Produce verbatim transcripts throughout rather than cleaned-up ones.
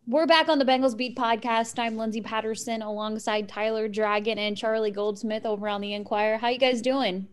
We're back on the Bengals Beat podcast. I'm Lindsay Patterson alongside Tyler Dragon and Charlie Goldsmith over on the Inquirer. How you guys doing?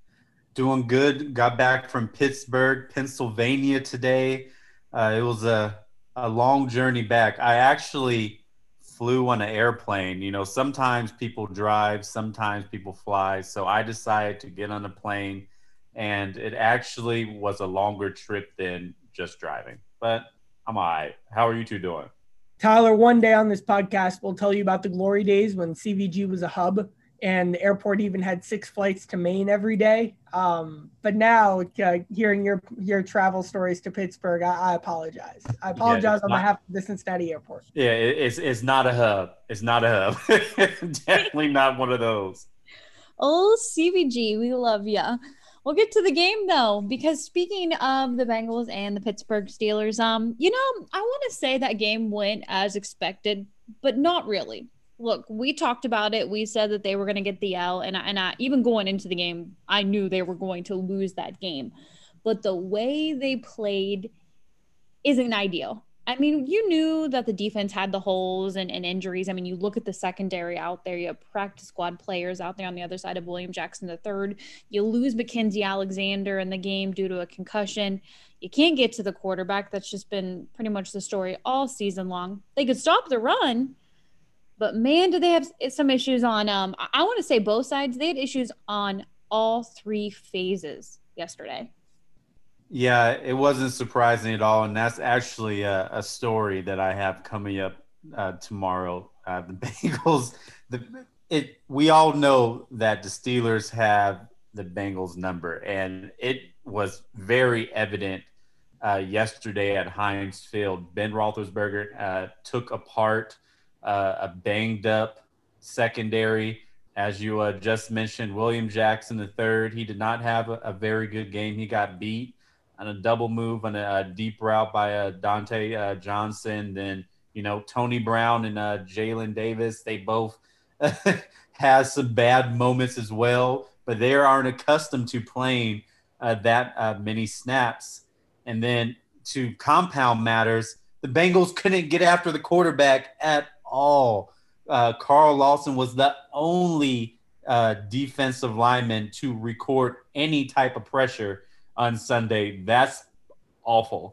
Doing good. Got back from Pittsburgh, Pennsylvania today. Uh, it was a, a long journey back. I actually flew on an airplane. You know, sometimes people drive, sometimes people fly. So I decided to get on a plane, and it actually was a longer trip than just driving. But I'm all right. How are you two doing? Tyler, one day on this podcast, we'll tell you about the glory days when C V G was a hub and the airport even had six flights to Maine every day. Um, but now, uh, hearing your your travel stories to Pittsburgh, I, I apologize. I Yeah, apologize it's on not. behalf of the Cincinnati airport. Yeah, it, it's it's not a hub. It's not a hub. Definitely not one of those. Oh, C V G, we love ya. We'll get to the game though, because speaking of the Bengals and the Pittsburgh Steelers, um, you know, I want to say that game went as expected, but not really. Look, we talked about it. We said that they were going to get the L, and I, and I, even going into the game, I knew they were going to lose that game. But the way they played isn't ideal. I mean, you knew that the defense had the holes and, and injuries. I mean, you look at the secondary out there, you have practice squad players out there on the other side of William Jackson the third. You lose Mackenzie Alexander in the game due to a concussion. You can't get to the quarterback. That's just been pretty much the story all season long. They could stop the run, but man, do they have some issues on, um, I, I want to say both sides. They had issues on all three phases yesterday. Yeah, it wasn't surprising at all, and that's actually a, a story that I have coming up uh, tomorrow. Uh, the Bengals, the it we all know that the Steelers have the Bengals number, and it was very evident uh, yesterday at Heinz Field. Ben Roethlisberger uh, took apart uh, a banged up secondary. As you uh, just mentioned, William Jackson the third, he did not have a, a very good game. He got beat on a double move on a, a deep route by uh, Dante uh, Johnson. Then, you know, Tony Brown and uh, Jalen Davis, they both have some bad moments as well, but they aren't accustomed to playing uh, that uh, many snaps. And then to compound matters, the Bengals couldn't get after the quarterback at all. Uh, Carl Lawson was the only uh, defensive lineman to record any type of pressure on Sunday. That's awful.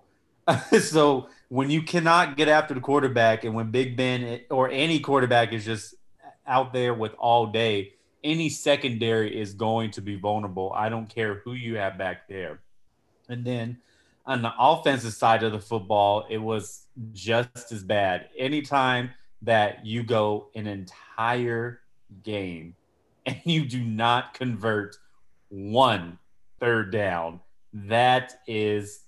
So when you cannot get after the quarterback, and when Big Ben or any quarterback is just out there with all day, any secondary is going to be vulnerable. I don't care who you have back there. And then on the offensive side of the football, it was just as bad. Anytime that you go an entire game and you do not convert one third down, that is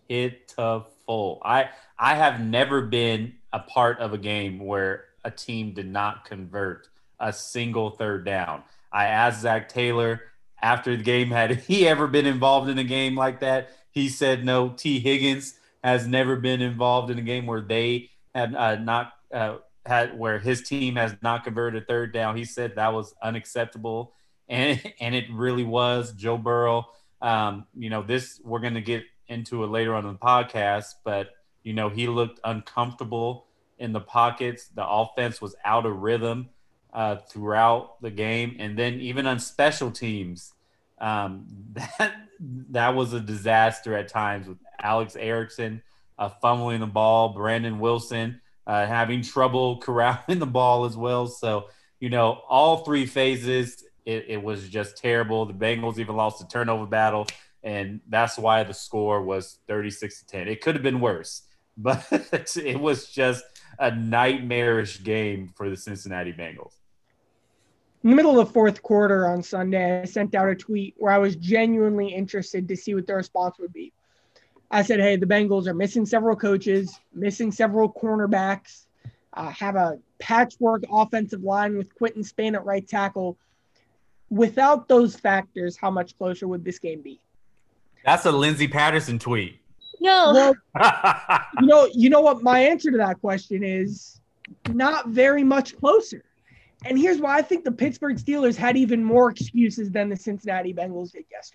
pitiful. I I have never been a part of a game where a team did not convert a single third down. I asked Zach Taylor after the game, had he ever been involved in a game like that? He said no. T. Higgins has never been involved in a game where they have uh, not uh, had where his team has not converted a third down. He said that was unacceptable, and and it really was. Joe Burrow, um, you know, this we're going to get into it later on in the podcast, but you know, he looked uncomfortable in the pockets. The offense was out of rhythm uh, throughout the game, and then even on special teams, um, that that was a disaster at times with Alex Erickson uh, fumbling the ball, Brandon Wilson uh, having trouble corralling the ball as well. So, you know, all three phases, it, it was just terrible. The Bengals even lost the turnover battle, and that's why the score was thirty-six to ten. It could have been worse, but it was just a nightmarish game for the Cincinnati Bengals. In the middle of the fourth quarter on Sunday, I sent out a tweet where I was genuinely interested to see what the response would be. I said, hey, the Bengals are missing several coaches, missing several cornerbacks, uh, have a patchwork offensive line with Quinton Spain at right tackle. Without those factors, how much closer would this game be? That's a Lindsay Patterson tweet. No. Well, you know, you know what my answer to that question is? Not very much closer. And here's why I think the Pittsburgh Steelers had even more excuses than the Cincinnati Bengals did yesterday.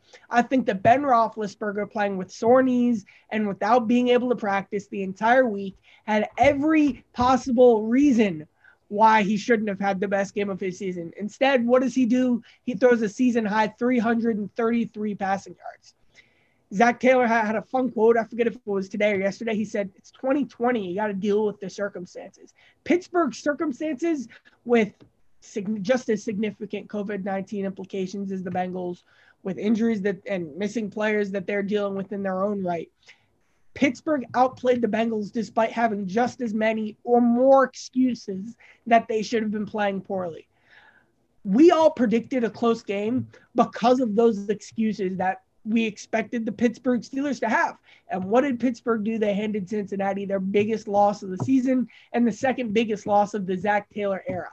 I think that Ben Roethlisberger, playing with sore knees and without being able to practice the entire week, had every possible reason why he shouldn't have had the best game of his season. Instead, what does he do? He throws a season-high three hundred thirty-three passing yards. Zach Taylor had a fun quote. I forget if it was today or yesterday. He said, it's twenty twenty. You got to deal with the circumstances. Pittsburgh's circumstances with just as significant COVID nineteen implications as the Bengals, with injuries that and missing players that they're dealing with in their own right. Pittsburgh outplayed the Bengals despite having just as many or more excuses that they should have been playing poorly. We all predicted a close game because of those excuses that we expected the Pittsburgh Steelers to have. And what did Pittsburgh do? They handed Cincinnati their biggest loss of the season and the second biggest loss of the Zach Taylor era.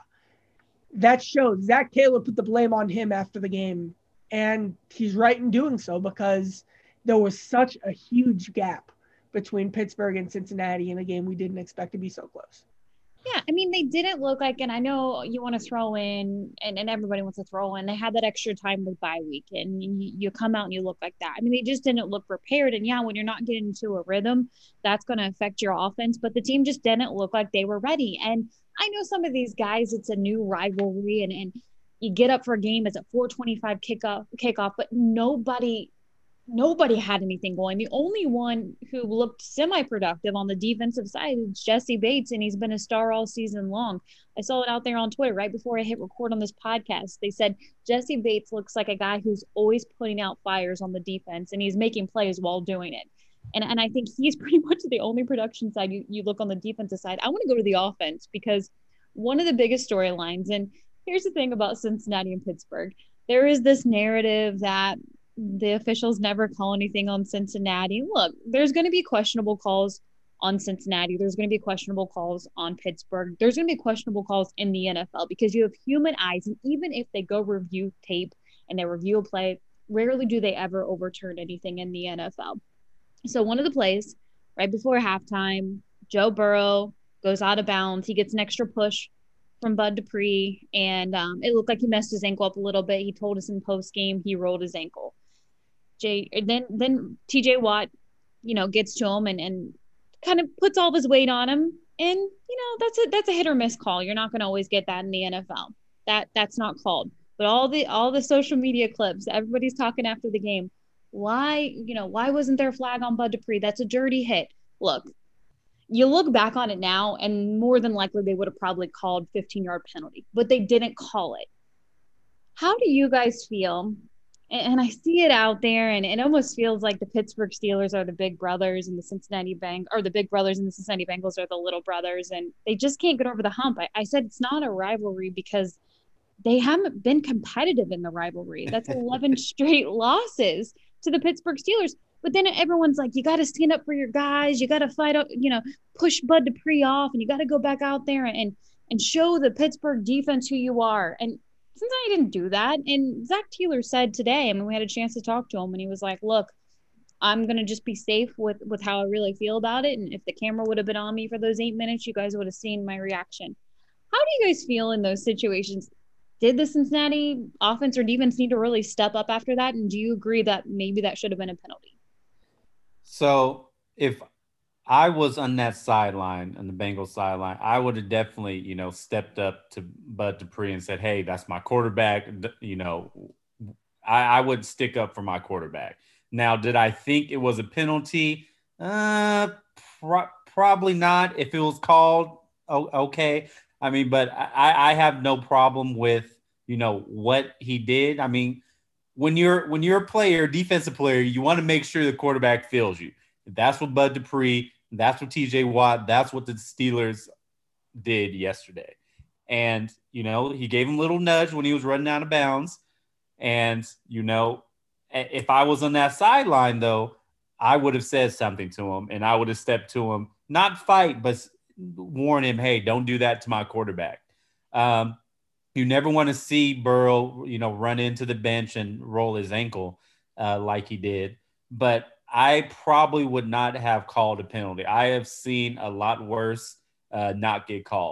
That showed. Zach Taylor put the blame on him after the game, and he's right in doing so because there was such a huge gap between Pittsburgh and Cincinnati in a game we didn't expect to be so close. Yeah, I mean, they didn't look like, and I know you want to throw in, and, and everybody wants to throw in, they had that extra time with bye week, and you, you come out and you look like that. I mean, they just didn't look prepared, and yeah, when you're not getting into a rhythm, that's going to affect your offense, but the team just didn't look like they were ready. And I know some of these guys, it's a new rivalry, and, and you get up for a game, it's a four twenty-five kickoff, kickoff, but nobody – Nobody had anything going. The only one who looked semi-productive on the defensive side is Jessie Bates, and he's been a star all season long. I saw it out there on Twitter right before I hit record on this podcast. They said Jessie Bates looks like a guy who's always putting out fires on the defense, and he's making plays while doing it. And and I think he's pretty much the only production side you, you look on the defensive side. I want to go to the offense because one of the biggest storylines, and here's the thing about Cincinnati and Pittsburgh, there is this narrative that the officials never call anything on Cincinnati. Look, there's going to be questionable calls on Cincinnati. There's going to be questionable calls on Pittsburgh. There's going to be questionable calls in the N F L because you have human eyes. And even if they go review tape and they review a play, rarely do they ever overturn anything in the N F L. So one of the plays right before halftime, Joe Burrow goes out of bounds. He gets an extra push from Bud Dupree, and um, it looked like he messed his ankle up a little bit. He told us in post game he rolled his ankle. Jay, then then T J Watt, you know, gets to him and, and kind of puts all of his weight on him. And, you know, that's a that's a hit or miss call. You're not going to always get that in the N F L. That that's not called. But all the all the social media clips, everybody's talking after the game. Why, you know, why wasn't there a flag on Bud Dupree? That's a dirty hit. Look, you look back on it now, and more than likely they would have probably called fifteen-yard penalty, but they didn't call it. How do you guys feel? And I see it out there, and it almost feels like the Pittsburgh Steelers are the big brothers and the Cincinnati Beng or the big brothers and the Cincinnati Bengals are the little brothers, and they just can't get over the hump. I, I said it's not a rivalry because they haven't been competitive in the rivalry. That's eleven straight losses to the Pittsburgh Steelers. But then everyone's like, you got to stand up for your guys. You got to fight, you know, push Bud Dupree off, and you got to go back out there and and show the Pittsburgh defense who you are. And Cincinnati didn't do that. And Zach Taylor said today, I mean, we had a chance to talk to him, and he was like, look, I'm going to just be safe with, with how I really feel about it. And if the camera would have been on me for those eight minutes, you guys would have seen my reaction. How do you guys feel in those situations? Did the Cincinnati offense or defense need to really step up after that? And do you agree that maybe that should have been a penalty? So if I was on that sideline, on the Bengals sideline, I would have definitely, you know, stepped up to Bud Dupree and said, hey, that's my quarterback. You know, I, I would stick up for my quarterback. Now, did I think it was a penalty? Uh, pro- probably not. If it was called, oh, okay. I mean, but I, I have no problem with, you know, what he did. I mean, when you're when you're a player, defensive player, you want to make sure the quarterback feels you. That's what Bud Dupree, that's what T J Watt, that's what the Steelers did yesterday. And, you know, he gave him a little nudge when he was running out of bounds. And, you know, if I was on that sideline, though, I would have said something to him, and I would have stepped to him, not fight, but warn him, hey, don't do that to my quarterback. Um, you never want to see Burrow, you know, run into the bench and roll his ankle uh, like he did. But I probably would not have called a penalty. I have seen a lot worse uh, not get called.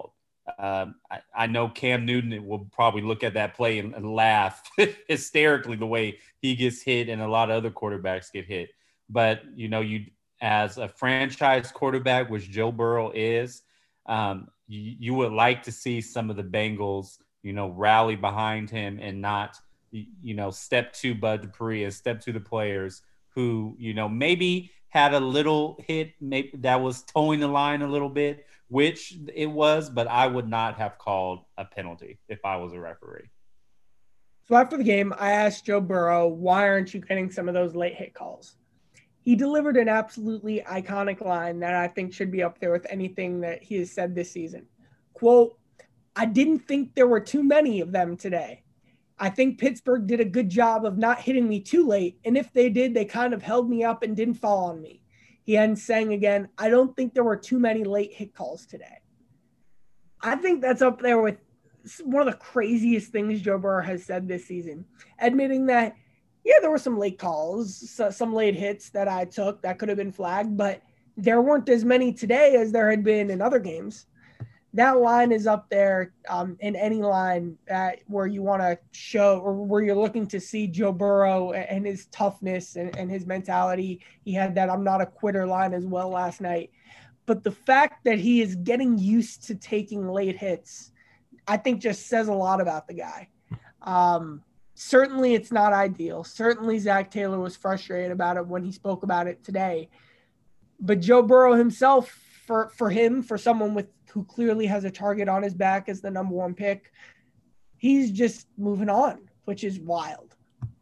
Um, I, I know Cam Newton will probably look at that play and, and laugh hysterically the way he gets hit and a lot of other quarterbacks get hit. But, you know, you as a franchise quarterback, which Joe Burrow is, um, you, you would like to see some of the Bengals, you know, rally behind him and not, you know, step to Bud Dupree and step to the players who, you know, maybe had a little hit maybe that was towing the line a little bit, which it was, but I would not have called a penalty if I was a referee. So after the game, I asked Joe Burrow, why aren't you getting some of those late hit calls? He delivered an absolutely iconic line that I think should be up there with anything that he has said this season. Quote, I didn't think there were too many of them today. I think Pittsburgh did a good job of not hitting me too late, and if they did, they kind of held me up and didn't fall on me. He ends saying again, I don't think there were too many late hit calls today. I think that's up there with one of the craziest things Joe Burrow has said this season, admitting that, yeah, there were some late calls, some late hits that I took that could have been flagged, but there weren't as many today as there had been in other games. That line is up there um, in any line that where you want to show or where you're looking to see Joe Burrow and his toughness and, and his mentality. He had that I'm not a quitter line as well last night. But the fact that he is getting used to taking late hits, I think just says a lot about the guy. Um, certainly it's not ideal. Certainly Zach Taylor was frustrated about it when he spoke about it today. But Joe Burrow himself, for, for him, for someone with who clearly has a target on his back as the number one pick, he's just moving on, which is wild.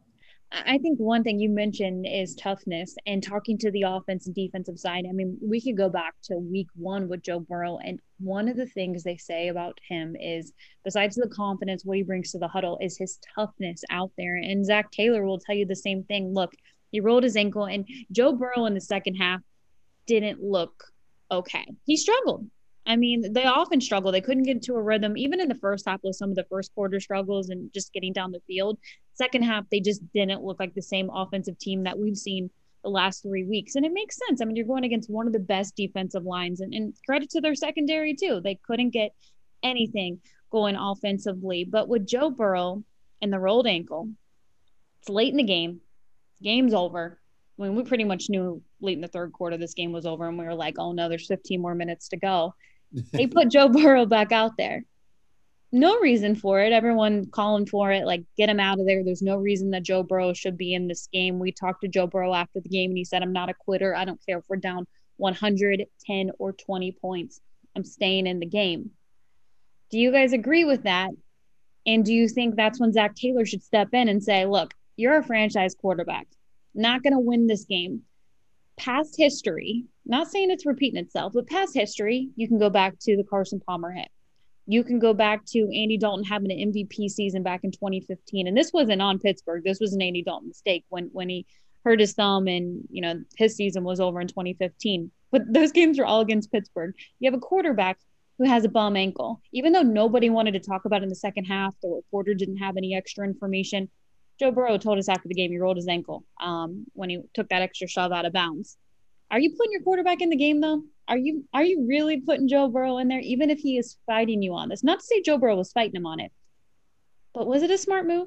I think one thing you mentioned is toughness and talking to the offense and defensive side. I mean, we could go back to week one with Joe Burrow, and one of the things they say about him is, besides the confidence, what he brings to the huddle is his toughness out there. And Zach Taylor will tell you the same thing. Look, he rolled his ankle, and Joe Burrow in the second half didn't look okay. He struggled. I mean, they often struggle. They couldn't get into a rhythm. Even in the first half with some of the first quarter struggles and just getting down the field. Second half, they just didn't look like the same offensive team that we've seen the last three weeks. And it makes sense. I mean, you're going against one of the best defensive lines. And, and credit to their secondary, too. They couldn't get anything going offensively. But with Joe Burrow and the rolled ankle, it's late in the game. Game's over. I mean, we pretty much knew late in the third quarter this game was over. And we were like, oh, no, there's fifteen more minutes to go. They put Joe Burrow back out there. No reason for it. Everyone calling for it, like, get him out of there. There's no reason that Joe Burrow should be in this game. We talked to Joe Burrow after the game, and he said, I'm not a quitter. I don't care if we're down one hundred ten or twenty points. I'm staying in the game. Do you guys agree with that? And do you think that's when Zach Taylor should step in and say, look, you're a franchise quarterback. Not going to win this game. Past history, not saying it's repeating itself, but past history, you can go back to the Carson Palmer hit. You can go back to Andy Dalton having an M V P season back in twenty fifteen. And this wasn't on Pittsburgh. This was an Andy Dalton mistake when, when he hurt his thumb and, you know, his season was over in twenty fifteen. But those games are all against Pittsburgh. You have a quarterback who has a bum ankle. Even though nobody wanted to talk about it in the second half, the reporter didn't have any extra information. Joe Burrow told us after the game he rolled his ankle um, when he took that extra shove out of bounds. Are you putting your quarterback in the game, though? Are you are you really putting Joe Burrow in there, even if he is fighting you on this? Not to say Joe Burrow was fighting him on it, but was it a smart move?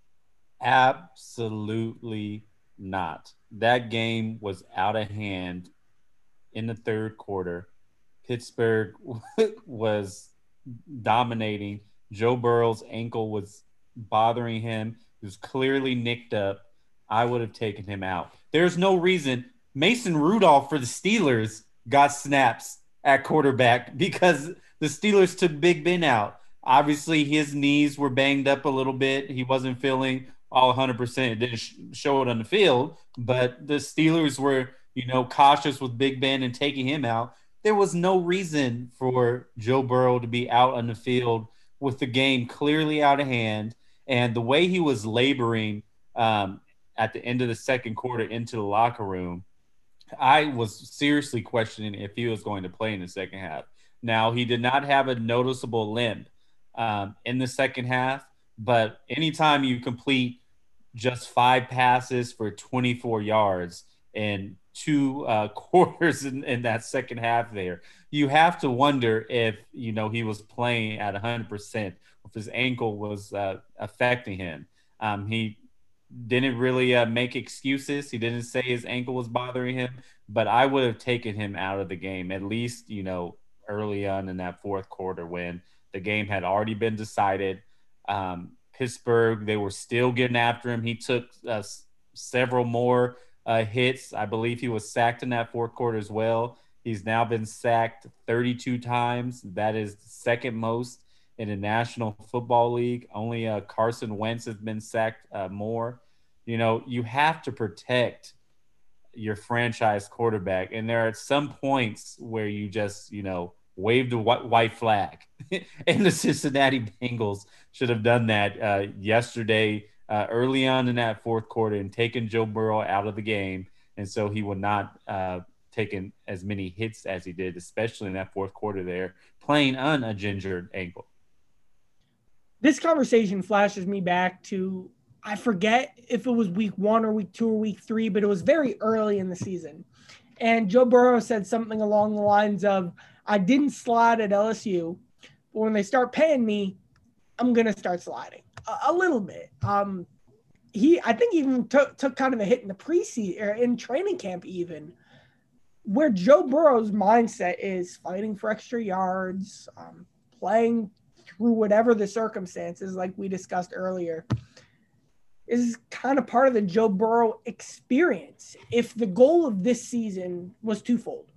Absolutely not. That game was out of hand in the third quarter. Pittsburgh was dominating. Joe Burrow's ankle was bothering him. He was clearly nicked up. I would have taken him out. There's no reason. Mason Rudolph for the Steelers got snaps at quarterback because the Steelers took Big Ben out. Obviously, his knees were banged up a little bit. He wasn't feeling all one hundred percent. It didn't sh- show it on the field, but the Steelers were, you know, cautious with Big Ben and taking him out. There was no reason for Joe Burrow to be out on the field with the game clearly out of hand. And the way he was laboring um, at the end of the second quarter into the locker room, I was seriously questioning if he was going to play in the second half. Now, he did not have a noticeable limp um, in the second half, but anytime you complete just five passes for twenty-four yards and two uh, quarters in, in that second half there. You have to wonder if, you know, he was playing at one hundred percent, if his ankle was uh, affecting him. Um, he didn't really uh, make excuses. He didn't say his ankle was bothering him, but I would have taken him out of the game, at least, you know, early on in that fourth quarter when the game had already been decided. Um, Pittsburgh, they were still getting after him. He took uh, several more uh, hits. I believe he was sacked in that fourth quarter as well. He's now been sacked thirty-two times. That is the second most in the National Football League. Only uh, Carson Wentz has been sacked uh, more. You know, you have to protect your franchise quarterback. And there are some points where you just, you know, waved a white flag. And the Cincinnati Bengals should have done that uh, yesterday, uh, early on in that fourth quarter, and taken Joe Burrow out of the game. And so he would not uh, taken as many hits as he did, especially in that fourth quarter there, playing on a gingered ankle. This conversation flashes me back to, I forget if it was week one or week two or week three, but it was very early in the season. And Joe Burrow said something along the lines of, I didn't slide at L S U, but when they start paying me, I'm going to start sliding a, a little bit. Um, he, I think, even took, took kind of a hit in the preseason or in training camp, even where Joe Burrow's mindset is fighting for extra yards, um, playing through whatever the circumstances, like we discussed earlier, is kind of part of the Joe Burrow experience. If the goal of this season was twofold,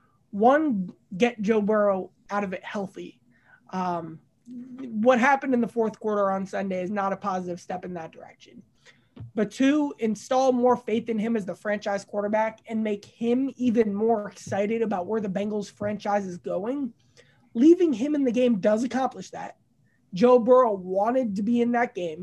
one, get Joe Burrow out of it healthy. Um, what happened in the fourth quarter on Sunday is not a positive step in that direction. But two, install more faith in him as the franchise quarterback and make him even more excited about where the Bengals franchise is going. Leaving him in the game does accomplish that. Joe Burrow wanted to be in that game.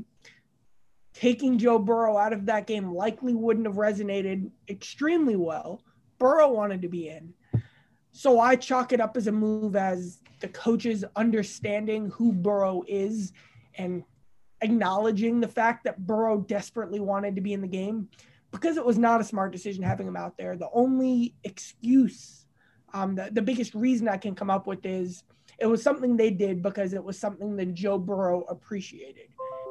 Taking Joe Burrow out of that game likely wouldn't have resonated extremely well. Burrow wanted to be in. So I chalk it up as a move as the coaches understanding who Burrow is and acknowledging the fact that Burrow desperately wanted to be in the game, because it was not a smart decision having him out there. The only excuse, um, the, the biggest reason I can come up with is it was something they did because it was something that Joe Burrow appreciated.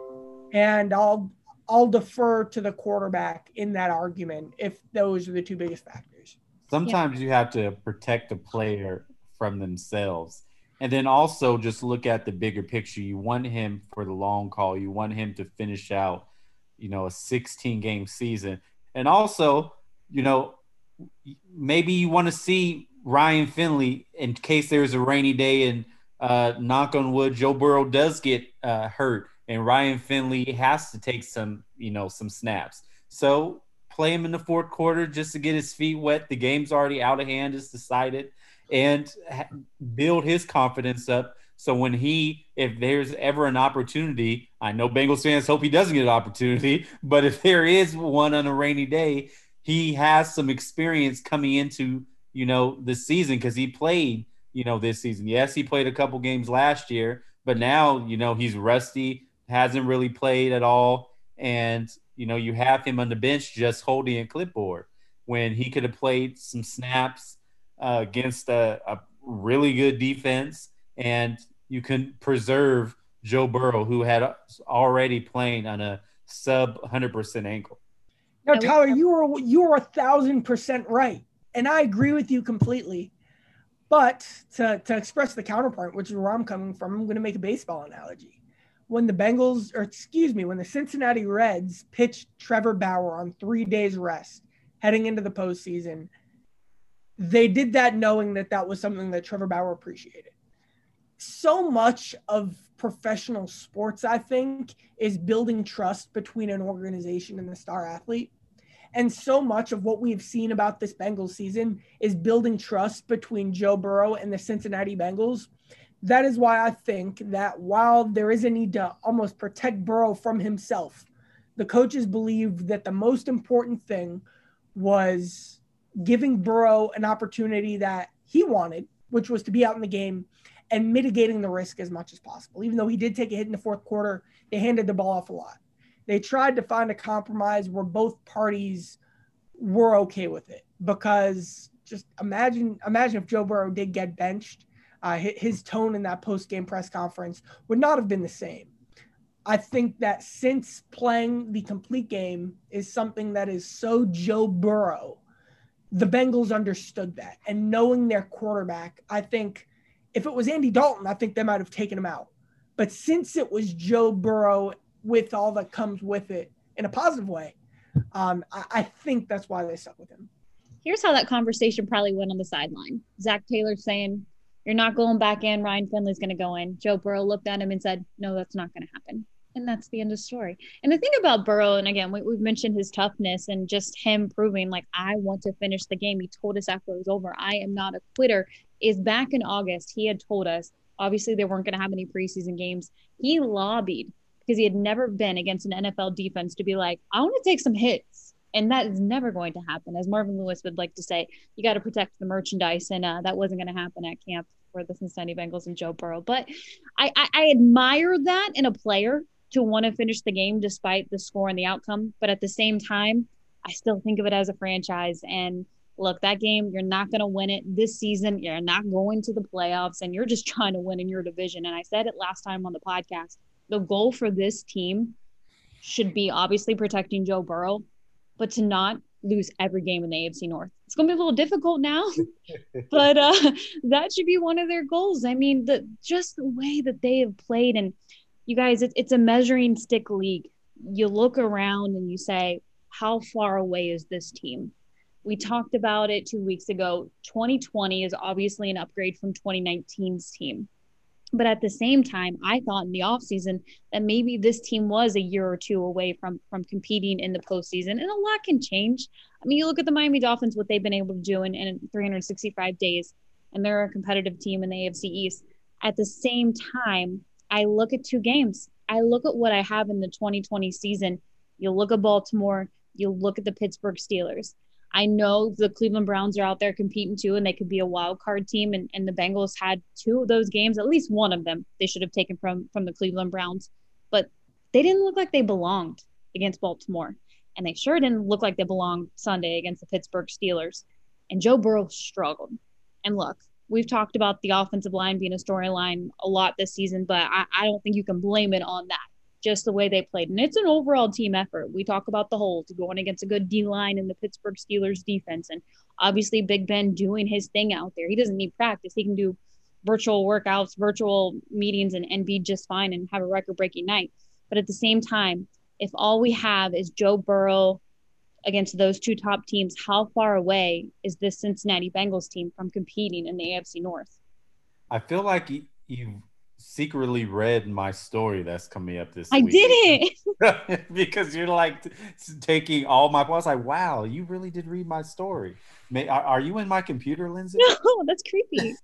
And I'll I'll defer to the quarterback in that argument if those are the two biggest factors. Sometimes yeah. you have to protect the player from themselves. And then also just look at the bigger picture. You want him for the long haul. You want him to finish out, you know, a sixteen-game season. And also, you know, maybe you want to see Ryan Finley in case there's a rainy day and uh, knock on wood, Joe Burrow does get uh, hurt and Ryan Finley has to take some, you know, some snaps. So play him in the fourth quarter just to get his feet wet. The game's already out of hand. It's decided. And build his confidence up. So when he, if there's ever an opportunity, I know Bengals fans hope he doesn't get an opportunity, but if there is one on a rainy day, he has some experience coming into, you know, the season because he played, you know, this season. Yes, he played a couple games last year, but now, you know, he's rusty, hasn't really played at all. And, you know, you have him on the bench just holding a clipboard when he could have played some snaps Uh, against a, a really good defense, and you can preserve Joe Burrow, who had already playing on a sub one hundred percent ankle. Now, Tyler, you are you are a thousand percent right, and I agree with you completely. But to to express the counterpart, which is where I'm coming from, I'm going to make a baseball analogy. When the Bengals, or excuse me, when the Cincinnati Reds pitched Trevor Bauer on three days rest heading into the postseason, they did that knowing that that was something that Trevor Bauer appreciated. So much of professional sports, I think, is building trust between an organization and the star athlete. And so much of what we've seen about this Bengals season is building trust between Joe Burrow and the Cincinnati Bengals. That is why I think that while there is a need to almost protect Burrow from himself, the coaches believed that the most important thing was giving Burrow an opportunity that he wanted, which was to be out in the game, and mitigating the risk as much as possible. Even though he did take a hit in the fourth quarter, they handed the ball off a lot. They tried to find a compromise where both parties were okay with it. because just imagine imagine if Joe Burrow did get benched, uh, his tone in that post-game press conference would not have been the same. I think that since playing the complete game is something that is so Joe Burrow, the Bengals understood that. And knowing their quarterback, I think if it was Andy Dalton, I think they might have taken him out. But since it was Joe Burrow with all that comes with it in a positive way, um, I, I think that's why they stuck with him. Here's how that conversation probably went on the sideline. Zach Taylor saying, "You're not going back in. Ryan Finley's going to go in." Joe Burrow looked at him and said, "No, that's not going to happen." And that's the end of the story. And the thing about Burrow, and again, we, we've mentioned his toughness and just him proving, like, I want to finish the game. He told us after it was over, I am not a quitter, is back in August. He had told us, obviously they weren't going to have any preseason games. He lobbied because he had never been against an N F L defense to be like, I want to take some hits. And that is never going to happen. As Marvin Lewis would like to say, you got to protect the merchandise. And uh, that wasn't going to happen at camp for the Cincinnati Bengals and Joe Burrow. But I, I, I admire that in a player, to want to finish the game despite the score and the outcome. But at the same time, I still think of it as a franchise. And look, that game, you're not going to win it this season. You're not going to the playoffs, and you're just trying to win in your division. And I said it last time on the podcast, the goal for this team should be obviously protecting Joe Burrow, but to not lose every game in the A F C North. It's going to be a little difficult now, but uh, that should be one of their goals. I mean, the just the way that they have played, and you guys, it, it's a measuring stick league. You look around and you say, how far away is this team? We talked about it two weeks ago. twenty twenty is obviously an upgrade from twenty nineteen's team. But at the same time, I thought in the offseason that maybe this team was a year or two away from, from competing in the postseason. And a lot can change. I mean, you look at the Miami Dolphins, what they've been able to do in, in three hundred sixty-five days, and they're a competitive team in the A F C East. At the same time, I look at two games. I look at what I have in the twenty twenty season. You look at Baltimore. You look at the Pittsburgh Steelers. I know the Cleveland Browns are out there competing too, and they could be a wild card team. And, and the Bengals had two of those games, at least one of them they should have taken from, from the Cleveland Browns. But they didn't look like they belonged against Baltimore. And they sure didn't look like they belonged Sunday against the Pittsburgh Steelers. And Joe Burrow struggled. And look, we've talked about the offensive line being a storyline a lot this season, but I, I don't think you can blame it on that, just the way they played. And it's an overall team effort. We talk about the holes, going against a good D-line in the Pittsburgh Steelers defense, and obviously Big Ben doing his thing out there. He doesn't need practice. He can do virtual workouts, virtual meetings, and, and be just fine and have a record-breaking night. But at the same time, if all we have is Joe Burrow against those two top teams, how far away is this Cincinnati Bengals team from competing in the A F C North? I feel like you, you secretly read my story that's coming up this I week. I didn't. Because you're like t- taking all my – I was like, wow, you really did read my story. May, are, are you in my computer, Lindsay? No, that's creepy.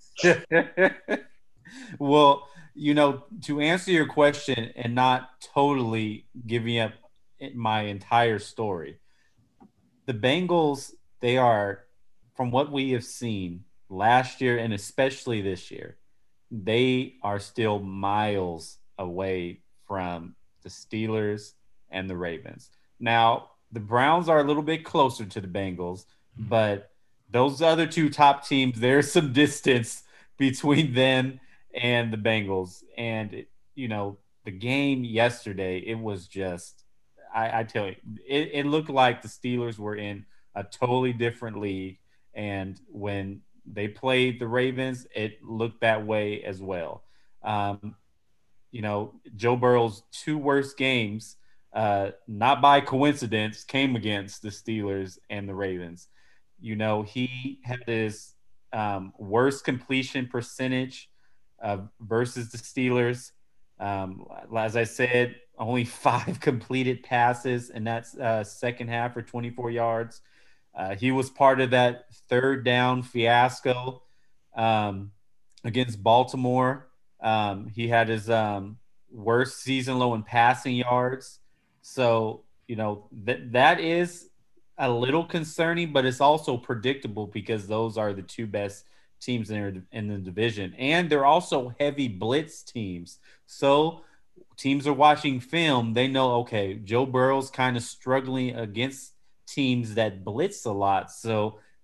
Well, you know, to answer your question and not totally giving up my entire story, the Bengals, they are, from what we have seen last year and especially this year, they are still miles away from the Steelers and the Ravens. Now, the Browns are a little bit closer to the Bengals, but those other two top teams, there's some distance between them and the Bengals. And, you know, the game yesterday, it was just, I, I tell you, it, it looked like the Steelers were in a totally different league. And when they played the Ravens, it looked that way as well. Um, you know, Joe Burrow's two worst games, uh, not by coincidence, came against the Steelers and the Ravens. You know, he had his um, worst completion percentage uh, versus the Steelers. Um, as I said, only five completed passes in that uh, second half for twenty-four yards. Uh, he was part of that third down fiasco um, against Baltimore. Um, he had his um, worst season low in passing yards. So, you know, that that is a little concerning, but it's also predictable because those are the two best teams in, in the division. And they're also heavy blitz teams. So teams are watching film. They know, okay, Joe Burrow's kind of struggling against teams that blitz a lot. So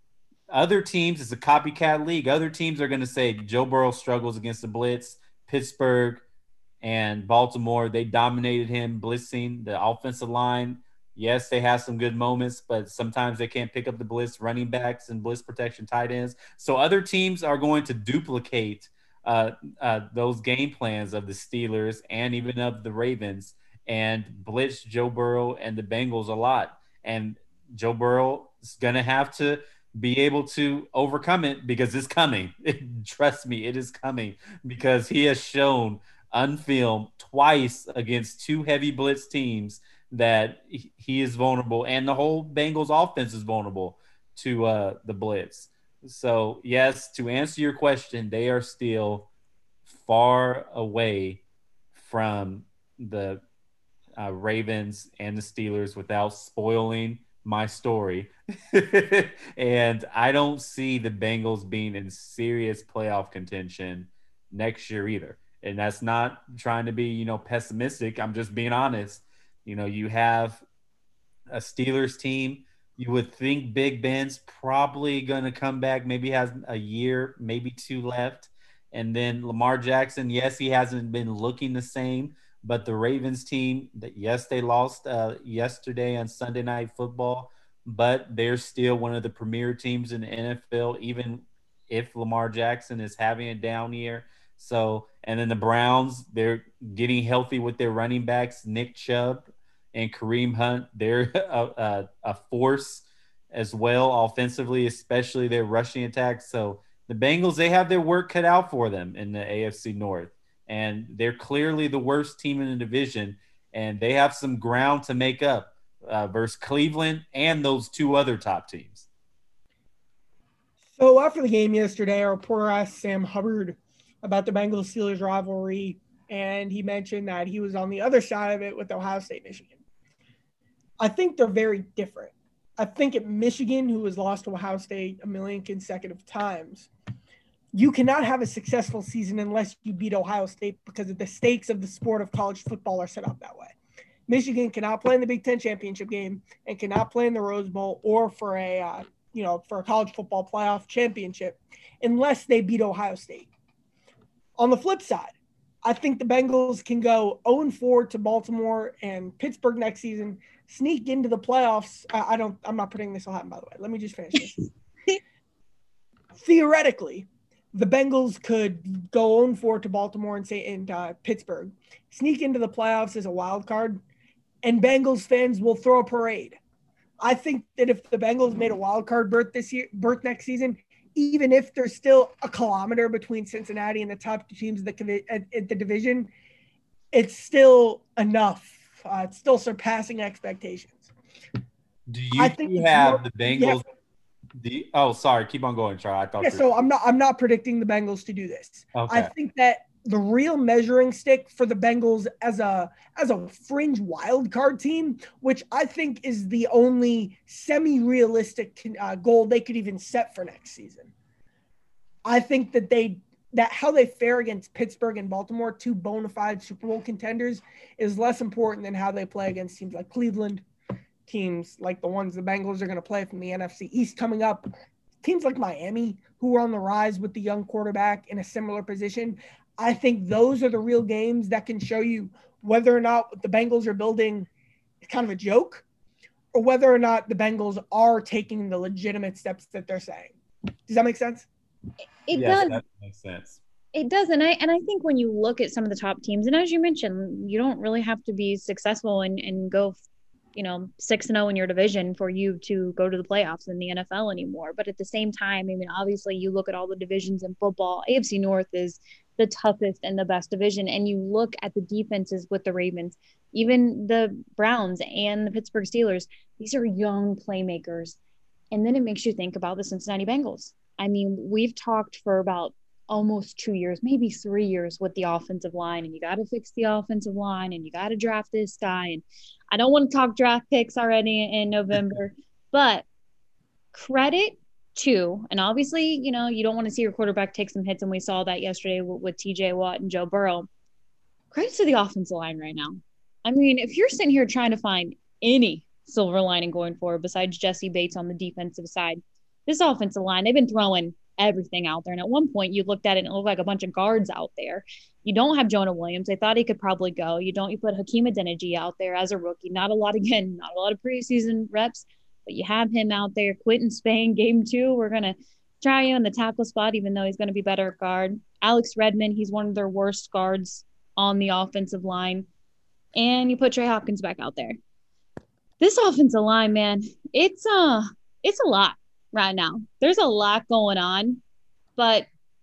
other teams, it's a copycat league. Other teams are going to say Joe Burrow struggles against the blitz. Pittsburgh and Baltimore, they dominated him blitzing the offensive line. Yes, they have some good moments, but sometimes they can't pick up the blitz, running backs and blitz protection tight ends. So other teams are going to duplicate uh, uh, those game plans of the Steelers and even of the Ravens and blitz Joe Burrow and the Bengals a lot. And Joe Burrow is going to have to be able to overcome it because it's coming. Trust me, it is coming because he has shown on film twice against two heavy blitz teams that he is vulnerable, and the whole Bengals offense is vulnerable to uh, the blitz. So, yes, to answer your question, they are still far away from the uh, Ravens and the Steelers without spoiling my story. And I don't see the Bengals being in serious playoff contention next year either. And that's not trying to be, you know, pessimistic. I'm just being honest. You know, you have a Steelers team. You would think Big Ben's probably going to come back, maybe has a year, maybe two left. And then Lamar Jackson, yes, he hasn't been looking the same. But the Ravens team, that yes, they lost uh, yesterday on Sunday Night Football, but they're still one of the premier teams in the N F L, even if Lamar Jackson is having a down year. So, and then the Browns, they're getting healthy with their running backs, Nick Chubb and Kareem Hunt. They're a, a, a force as well offensively, especially their rushing attacks. So the Bengals, they have their work cut out for them in the A F C North. And they're clearly the worst team in the division, and they have some ground to make up uh, versus Cleveland and those two other top teams. So after the game yesterday, our reporter asked Sam Hubbard about the Bengals-Steelers rivalry, and he mentioned that he was on the other side of it with Ohio State, Michigan. I think they're very different. I think at Michigan, who has lost to Ohio State a million consecutive times, you cannot have a successful season unless you beat Ohio State because of the stakes of the sport of college football are set up that way. Michigan cannot play in the Big Ten championship game and cannot play in the Rose Bowl or for a, uh, you know, for a college football playoff championship unless they beat Ohio State. On the flip side, I think the Bengals can go oh and four to Baltimore and Pittsburgh next season, sneak into the playoffs. I, I don't, I'm not predicting this will happen, by the way. Let me just finish this. Theoretically, the Bengals could go oh and four to Baltimore and say in uh, Pittsburgh, sneak into the playoffs as a wild card, and Bengals fans will throw a parade. I think that if the Bengals made a wild card berth this year, berth next season, even if there's still a kilometer between Cincinnati and the top two teams at the, at, at the division, it's still enough. Uh, it's still surpassing expectations. Do you I think have more, the Bengals? Yeah, The, oh, sorry. Keep on going, Charlie. I thought. Yeah, so I'm not. I'm not predicting the Bengals to do this. Okay. I think that the real measuring stick for the Bengals as a as a fringe wild card team, which I think is the only semi-realistic uh, goal they could even set for next season. I think that they that how they fare against Pittsburgh and Baltimore, two bona fide Super Bowl contenders, is less important than how they play against teams like Cleveland. Teams like the ones the Bengals are going to play from the N F C East coming up, teams like Miami, who are on the rise with the young quarterback in a similar position. I think those are the real games that can show you whether or not what the Bengals are building is kind of a joke or whether or not the Bengals are taking the legitimate steps that they're saying. Does that make sense? It yes, does. That makes sense. It does. And I, and I think when you look at some of the top teams, and as you mentioned, you don't really have to be successful and, and go you know, six and oh in your division for you to go to the playoffs in the N F L anymore. But at the same time, I mean, obviously you look at all the divisions in football, A F C North is the toughest and the best division. And you look at the defenses with the Ravens, even the Browns and the Pittsburgh Steelers, these are young playmakers. And then it makes you think about the Cincinnati Bengals. I mean, we've talked for about almost two years, maybe three years with the offensive line, and you got to fix the offensive line and you got to draft this guy. And I don't want to talk draft picks already in November, but credit to, and obviously, you know, you don't want to see your quarterback take some hits. And we saw that yesterday with, with T J Watt and Joe Burrow. Credit to the offensive line right now. I mean, if you're sitting here trying to find any silver lining going forward besides Jesse Bates on the defensive side, this offensive line, they've been throwing everything out there. And at one point, you looked at it and it looked like a bunch of guards out there. You don't have Jonah Williams. They thought he could probably go. You don't. You put Hakeem Adeniji out there as a rookie. Not a lot, again, not a lot of preseason reps, but you have him out there. Quentin Spain, game two, we're going to try you in the tackle spot, even though he's going to be better at guard. Alex Redmond, he's one of their worst guards on the offensive line. And you put Trey Hopkins back out there. This offensive line, man, it's uh it's a lot right now. There's a lot going on, but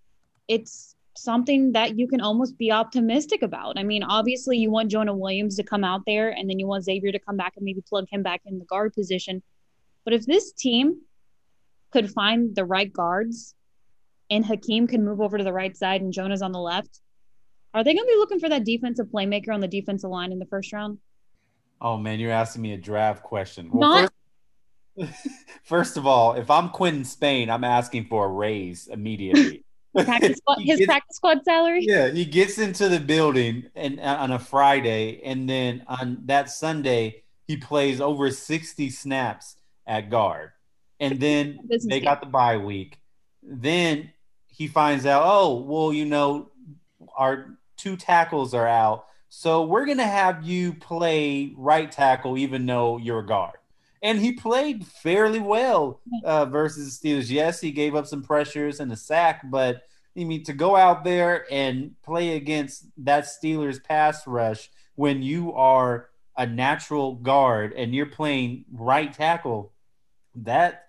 it's something that you can almost be optimistic about. I mean, obviously you want Jonah Williams to come out there, and then you want Xavier to come back and maybe plug him back in the guard position. But if this team could find the right guards and Hakeem can move over to the right side and Jonah's on the left, are they going to be looking for that defensive playmaker on the defensive line in the first round? Oh, man, you're asking me a draft question. Well, Not first, first of all, if I'm Quentin Spain, I'm asking for a raise immediately. practice squad, his gets, practice squad salary? Yeah, he gets into the building and on a Friday, and then on that Sunday, he plays over sixty snaps at guard. And then they got the bye week. Then he finds out, oh, well, you know, our two tackles are out, so we're going to have you play right tackle even though you're a guard. And he played fairly well uh, versus the Steelers. Yes, he gave up some pressures and a sack, but I mean, to go out there and play against that Steelers pass rush when you are a natural guard and you're playing right tackle, that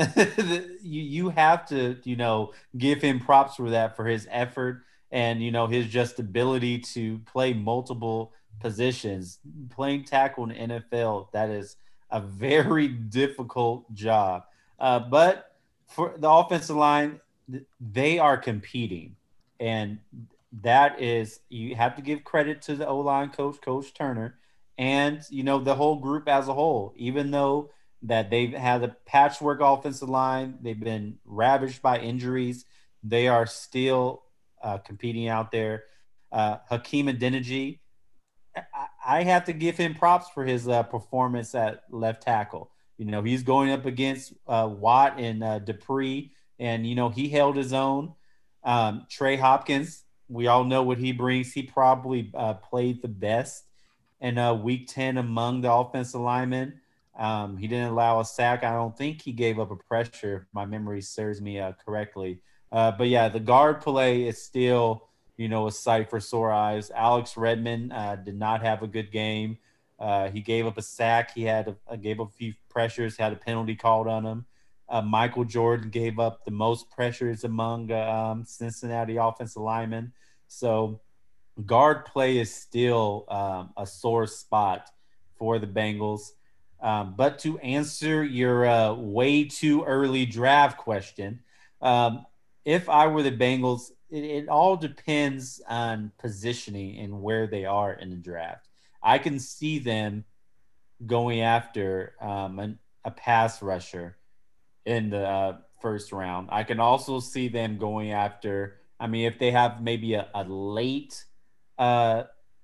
you you have to, you know, give him props for that, for his effort and, you know, his just ability to play multiple positions. Playing tackle in the N F L, that is a very difficult job. Uh, but for the offensive line, they are competing. And that is, you have to give credit to the O-line coach, Coach Turner, and, you know, the whole group as a whole. Even though that they've had a patchwork offensive line, they've been ravaged by injuries, they are still uh, competing out there. Uh, Hakeem Adeniji, I, I have to give him props for his uh, performance at left tackle. You know, he's going up against uh, Watt and uh, Dupree, and, you know, he held his own. Um, Trey Hopkins, we all know what he brings. He probably uh, played the best in uh, week ten among the offensive linemen. Um, he didn't allow a sack. I don't think he gave up a pressure, if my memory serves me uh, correctly. Uh, but, yeah, the guard play is still, you know, a sight for sore eyes. Alex Redmond uh, did not have a good game. Uh, he gave up a sack. He had a, uh, gave up a few pressures, had a penalty called on him. Uh, Michael Jordan gave up the most pressures among uh, um, Cincinnati offensive linemen. So guard play is still um, a sore spot for the Bengals. Um, but to answer your uh, way too early draft question, um, if I were the Bengals, it, it all depends on positioning and where they are in the draft. I can see them going after um, an, a pass rusher in the uh, first round. I can also see them going after, I mean, if they have maybe a, a late uh,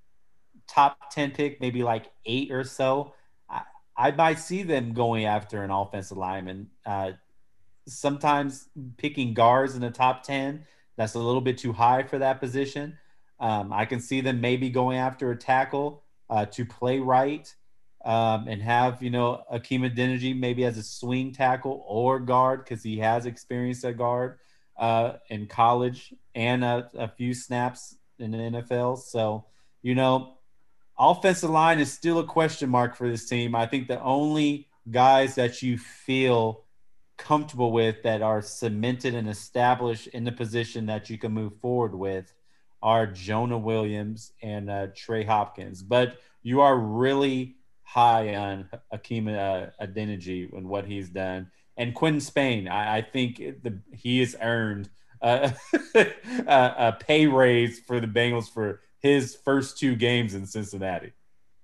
top ten pick, maybe like eight or so, I, I might see them going after an offensive lineman. Uh, sometimes picking guards in the top ten, that's a little bit too high for that position. Um, I can see them maybe going after a tackle uh, to play right. Um, and have, you know, Hakeem Adeniji maybe as a swing tackle or guard, because he has experience at guard uh, in college and a, a few snaps in the N F L. So, you know, offensive line is still a question mark for this team. I think the only guys that you feel comfortable with that are cemented and established in the position that you can move forward with are Jonah Williams and uh, Trey Hopkins. But you are really high on Hakeem uh, Adeniji and what he's done. And Quentin Spain, I, I think the, he has earned uh, a, a pay raise for the Bengals for his first two games in Cincinnati.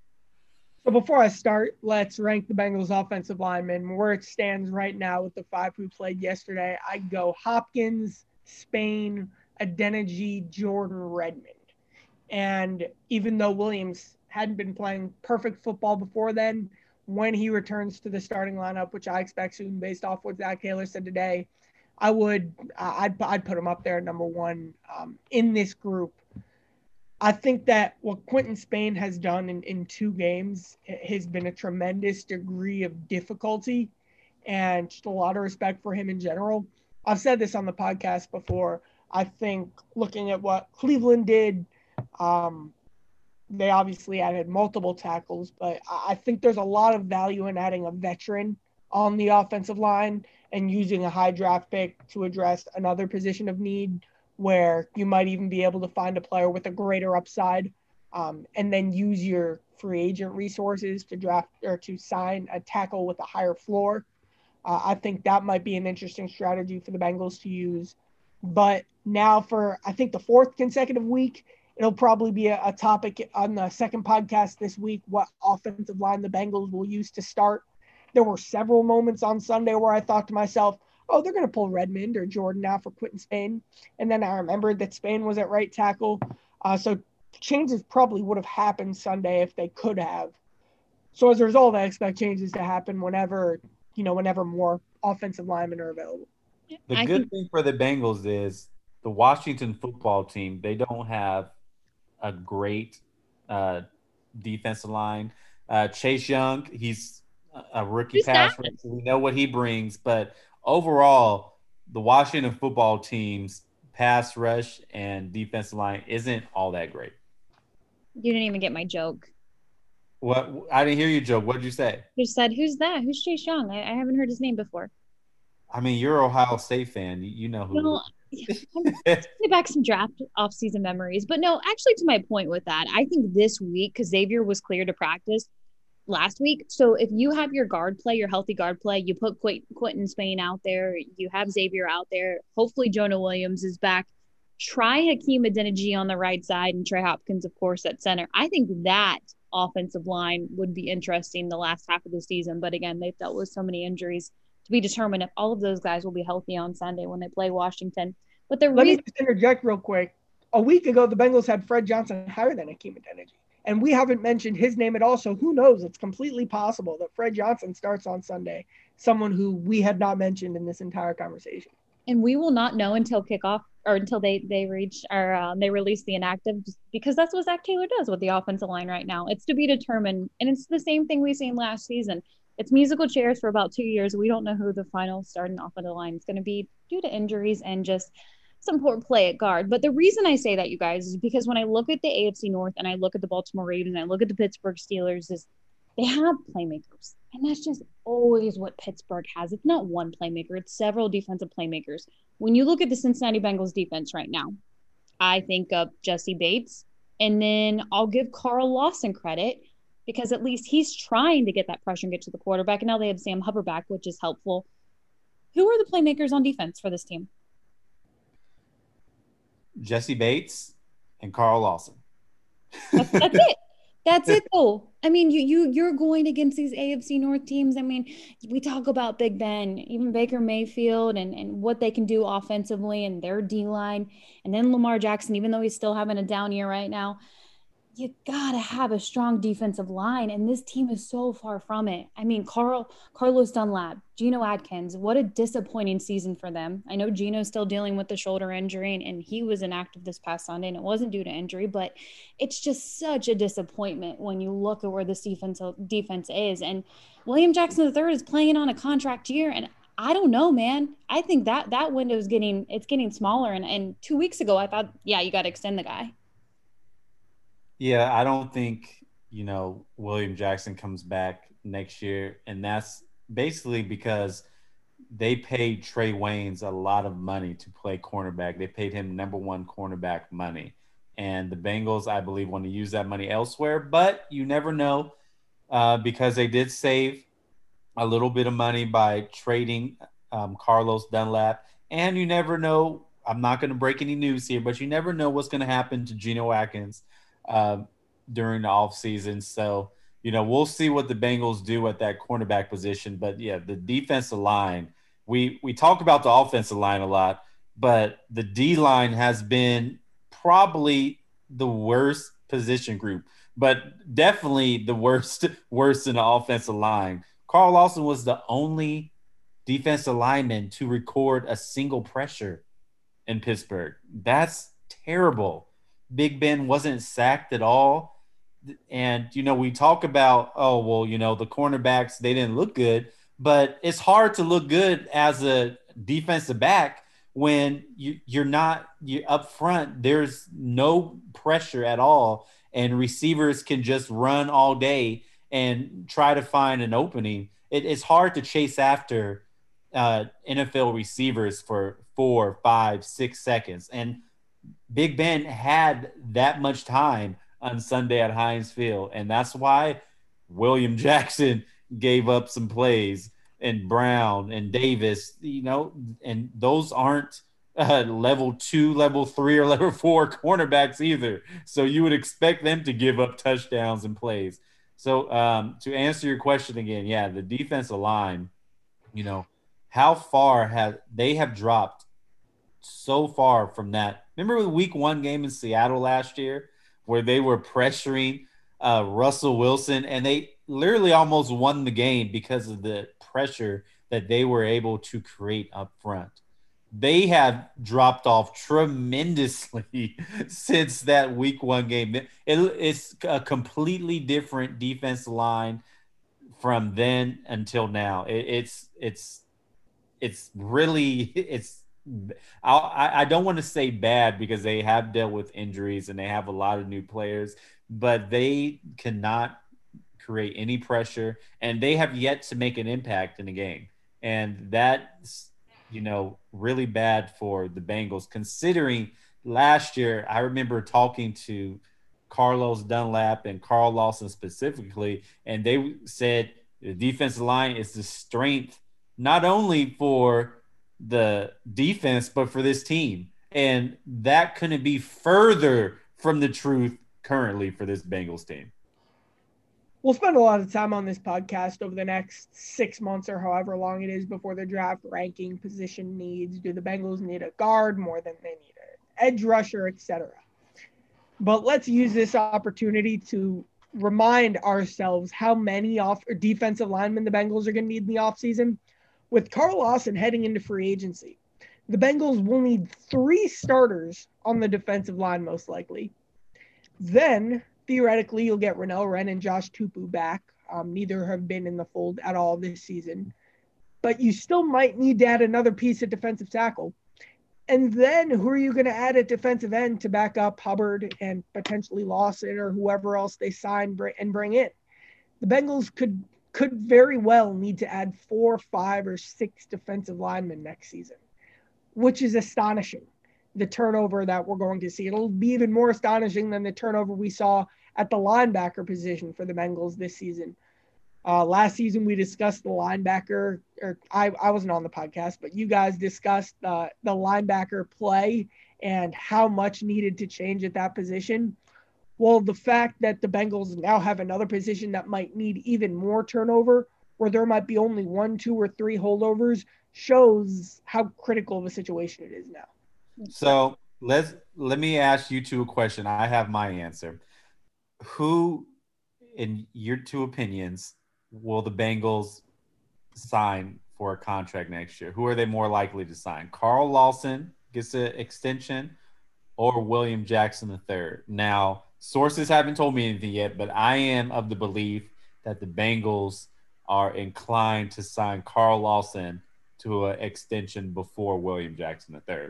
So before I start, let's rank the Bengals offensive linemen. Where it stands right now with the five who played yesterday, I go Hopkins, Spain, Adeniji, Jordan, Redmond. And even though Williams hadn't been playing perfect football before then, when he returns to the starting lineup, which I expect soon based off what Zac Taylor said today, I would I'd I'd put him up there at number one um, in this group. I think that what Quinton Spain has done in, in two games has been a tremendous degree of difficulty and just a lot of respect for him in general. I've said this on the podcast before. I think looking at what Cleveland did, um, they obviously added multiple tackles, but I think there's a lot of value in adding a veteran on the offensive line and using a high draft pick to address another position of need where you might even be able to find a player with a greater upside, um, and then use your free agent resources to draft or to sign a tackle with a higher floor. Uh, I think that might be an interesting strategy for the Bengals to use. But now for, I think, the fourth consecutive week, it'll probably be a, a topic on the second podcast this week, what offensive line the Bengals will use to start. There were several moments on Sunday where I thought to myself, oh, they're going to pull Redmond or Jordan out for Quinton Spain. And then I remembered that Spain was at right tackle. Uh, so changes probably would have happened Sunday if they could have. So as a result, I expect changes to happen whenever, you know, whenever more offensive linemen are available. The I good think- thing for the Bengals is the Washington football team, they don't have a great uh, defensive line. Uh, Chase Young, he's a rookie Who's pass that? rusher. We know what he brings, but overall, the Washington football team's pass rush and defensive line isn't all that great. You didn't even get my joke. What I didn't hear you, Joe. What did you say? You said, who's that? Who's Chase Young? I, I haven't heard his name before. I mean, you're an Ohio State fan. You, you know who. No, get back some draft off-season memories. But no, actually, to my point with that, I think this week, because Xavier was clear to practice last week. So if you have your guard play, your healthy guard play, you put Qu- Quinton Spain out there, you have Xavier out there. Hopefully, Jonah Williams is back. Try Hakeem Adeniji on the right side and Trey Hopkins, of course, at center. I think that offensive line would be interesting the last half of the season. But again, they've dealt with so many injuries to be determined if all of those guys will be healthy on Sunday when they play Washington. But the Let reason me just interject real quick. A week ago, the Bengals had Fred Johnson higher than Hakeem Adeniji. And we haven't mentioned his name at all. So who knows? It's completely possible that Fred Johnson starts on Sunday, someone who we had not mentioned in this entire conversation. and we will not know until kickoff or until they they reach or um, they release the inactive, just because that's what Zac Taylor does with the offensive line right now. It's to be determined, and it's the same thing we seen last season. It's musical chairs for about two years. We don't know who the final starting offensive line is going to be due to injuries and just some poor play at guard. But the reason I say that, you guys, is because when I look at the A F C North and I look at the Baltimore Ravens and I look at the Pittsburgh Steelers, is they have playmakers. And that's just always what Pittsburgh has. It's not one playmaker. It's several defensive playmakers. When you look at the Cincinnati Bengals defense right now, I think of Jesse Bates. And then I'll give Carl Lawson credit because at least he's trying to get that pressure and get to the quarterback. And now they have Sam Hubbard back, which is helpful. Who are the playmakers on defense for this team? Jesse Bates and Carl Lawson. That's, that's it. That's it, though. I mean, you you you're going against these A F C North teams. I mean, we talk about Big Ben, even Baker Mayfield, and and what they can do offensively and their D line, and then Lamar Jackson, even though he's still having a down year right now. You gotta have a strong defensive line, and this team is so far from it. I mean, Carl, Carlos Dunlap, Geno Atkins, what a disappointing season for them. I know Geno's still dealing with the shoulder injury, and, and he was inactive this past Sunday, and it wasn't due to injury, but it's just such a disappointment when you look at where this defense defense is. And William Jackson the third is playing on a contract year, and I don't know, man. I think that that window is getting it's getting smaller. And, and two weeks ago, I thought, yeah, you got to extend the guy. Yeah, I don't think, you know, William Jackson comes back next year. And that's basically because they paid Trey Waynes a lot of money to play cornerback. They paid him number one cornerback money. And the Bengals, I believe, want to use that money elsewhere. But you never know uh, because they did save a little bit of money by trading um, Carlos Dunlap. And you never know. I'm not going to break any news here, but you never know what's going to happen to Geno Atkins Uh, during the offseason. So, you know, we'll see what the Bengals do at that cornerback position. But, yeah, the defensive line, we, we talk about the offensive line a lot, but the D-line has been probably the worst position group. but definitely the worst, worst in the offensive line. Carl Lawson was the only defensive lineman to record a single pressure in Pittsburgh. That's terrible. Big Ben wasn't sacked at all. And, you know, we talk about, oh, well, you know, the cornerbacks, they didn't look good, but it's hard to look good as a defensive back when you, you're not you up front. There's no pressure at all, and receivers can just run all day and try to find an opening. It, it's hard to chase after uh, N F L receivers for four, five, six seconds. And Big Ben had that much time on Sunday at Heinz Field, and that's why William Jackson gave up some plays, and Brown and Davis, you know, and those aren't uh, level two, level three, or level four cornerbacks either. So you would expect them to give up touchdowns and plays. So um, to answer your question again, yeah, the defensive line, you know, how far have they have dropped so far from that? Remember the week one game in Seattle last year where they were pressuring uh, Russell Wilson, and they literally almost won the game because of the pressure that they were able to create up front. They have dropped off tremendously since that week one game. It, it's a completely different defensive line from then until now. It, it's it's it's really it's. I, I don't want to say bad because they have dealt with injuries and they have a lot of new players, but they cannot create any pressure, and they have yet to make an impact in the game. And that's, you know, really bad for the Bengals, considering last year, I remember talking to Carlos Dunlap and Carl Lawson specifically, and they said the defensive line is the strength, not only for the defense, but for this team. And that couldn't be further from the truth currently for this Bengals team. We'll spend a lot of time on this podcast over the next six months or however long it is before the draft, ranking position needs. Do the Bengals need a guard more than they need an edge rusher, et cetera? But let's use this opportunity to remind ourselves how many off or defensive linemen the Bengals are going to need in the offseason. With Carl Lawson heading into free agency, the Bengals will need three starters on the defensive line, most likely. Then, theoretically, you'll get Renell Wren and Josh Tupou back. Um, neither have been in the fold at all this season. But you still might need to add another piece at defensive tackle. And then who are you going to add at defensive end to back up Hubbard and potentially Lawson or whoever else they sign and bring in? The Bengals could could very well need to add four, five, or six defensive linemen next season, which is astonishing, the turnover that we're going to see. It'll be even more astonishing than the turnover we saw at the linebacker position for the Bengals this season. Uh, last season, we discussed the linebacker, or I, I wasn't on the podcast, but you guys discussed uh, the linebacker play and how much needed to change at that position. Well, the fact that the Bengals now have another position that might need even more turnover, where there might be only one, two, or three holdovers, shows how critical of a situation it is now. So let's let me ask you two a question. I have my answer. Who, in your two opinions, will the Bengals sign for a contract next year? Who are they more likely to sign? Carl Lawson gets an extension, or William Jackson the third? Now, sources haven't told me anything yet, but I am of the belief that the Bengals are inclined to sign Carl Lawson to an extension before William Jackson the third.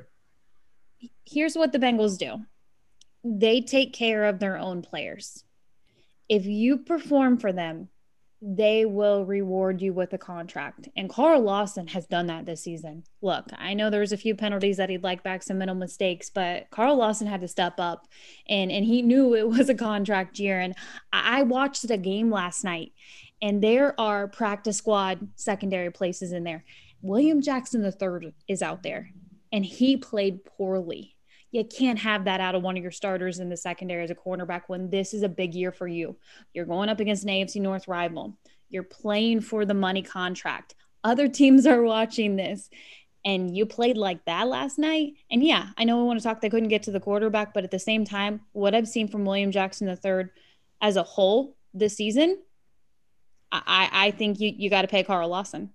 Here's what the Bengals do. They take care of their own players. If you perform for them, they will reward you with a contract. And Carl Lawson has done that this season. Look, I know there was a few penalties that he'd like back, some mental mistakes, but Carl Lawson had to step up, and, and he knew it was a contract year. And I watched the game last night, and there are practice squad secondary places in there. William Jackson the third is out there, and he played poorly. You can't have that out of one of your starters in the secondary as a cornerback when this is a big year for you. You're going up against an A F C North rival. You're playing for the money contract. Other teams are watching this, and you played like that last night. And yeah, I know we want to talk they couldn't get to the quarterback, but at the same time, what I've seen from William Jackson the third, as a whole this season, I, I think you, you got to pay Carl Lawson.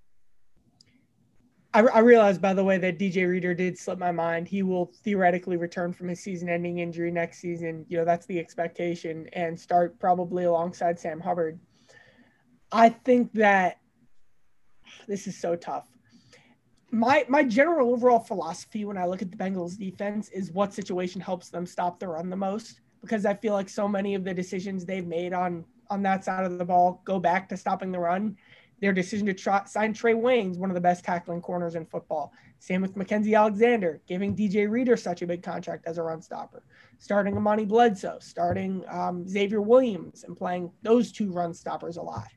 I, I realize, by the way, that D J Reader did slip my mind. He will theoretically return from his season-ending injury next season. You know, that's the expectation, and start probably alongside Sam Hubbard. I think that this is so tough. My my general overall philosophy when I look at the Bengals defense is what situation helps them stop the run the most, because I feel like so many of the decisions they've made on, on that side of the ball go back to stopping the run. Their decision to try, sign Trey Waynes, one of the best tackling corners in football. Same with Mackenzie Alexander, giving D J Reader such a big contract as a run stopper. Starting Amani Bledsoe, starting um, Xavier Williams, and playing those two run stoppers a lot.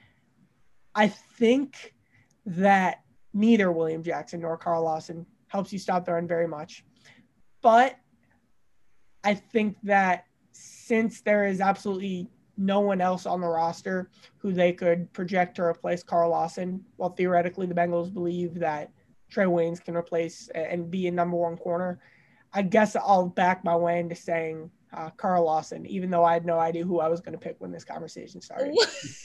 I think that neither William Jackson nor Carl Lawson helps you stop the run very much. But I think that since there is absolutely no one else on the roster who they could project to replace Carl Lawson, while theoretically the Bengals believe that Trey Waynes can replace and be a number one corner, I guess I'll back my way into saying uh, Carl Lawson, even though I had no idea who I was going to pick when this conversation started.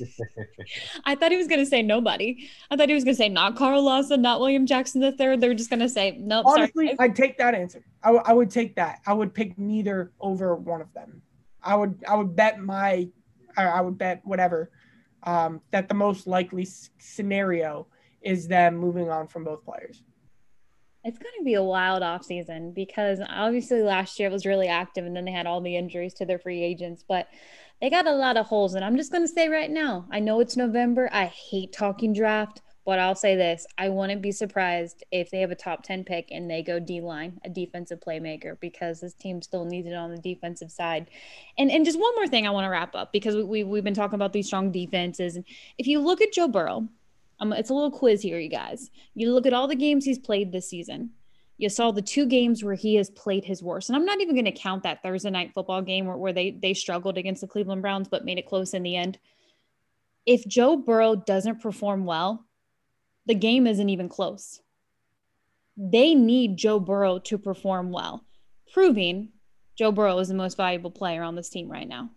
I thought he was going to say nobody. I thought he was going to say not Carl Lawson, not William Jackson the third. They were just going to say, nope, Honestly, sorry. I'd take that answer. I, w- I would take that. I would pick neither over one of them. I would I would bet my I, I would bet whatever um, that the most likely s- scenario is them moving on from both players. It's going to be a wild offseason because obviously last year it was really active and then they had all the injuries to their free agents, but they got a lot of holes. And I'm just going to say right now, I know it's November. I hate talking draft, but I'll say this. I wouldn't be surprised if they have a top ten pick and they go D-line, a defensive playmaker, because this team still needs it on the defensive side. And and just one more thing I want to wrap up, because we, we, we've been talking about these strong defenses. And if you look at Joe Burrow, Um, it's a little quiz here, you guys. You look at all the games he's played this season. You saw the two games where he has played his worst. And I'm not even going to count that Thursday night football game where, where they, they struggled against the Cleveland Browns but made it close in the end. If Joe Burrow doesn't perform well, the game isn't even close. They need Joe Burrow to perform well, proving Joe Burrow is the most valuable player on this team right now.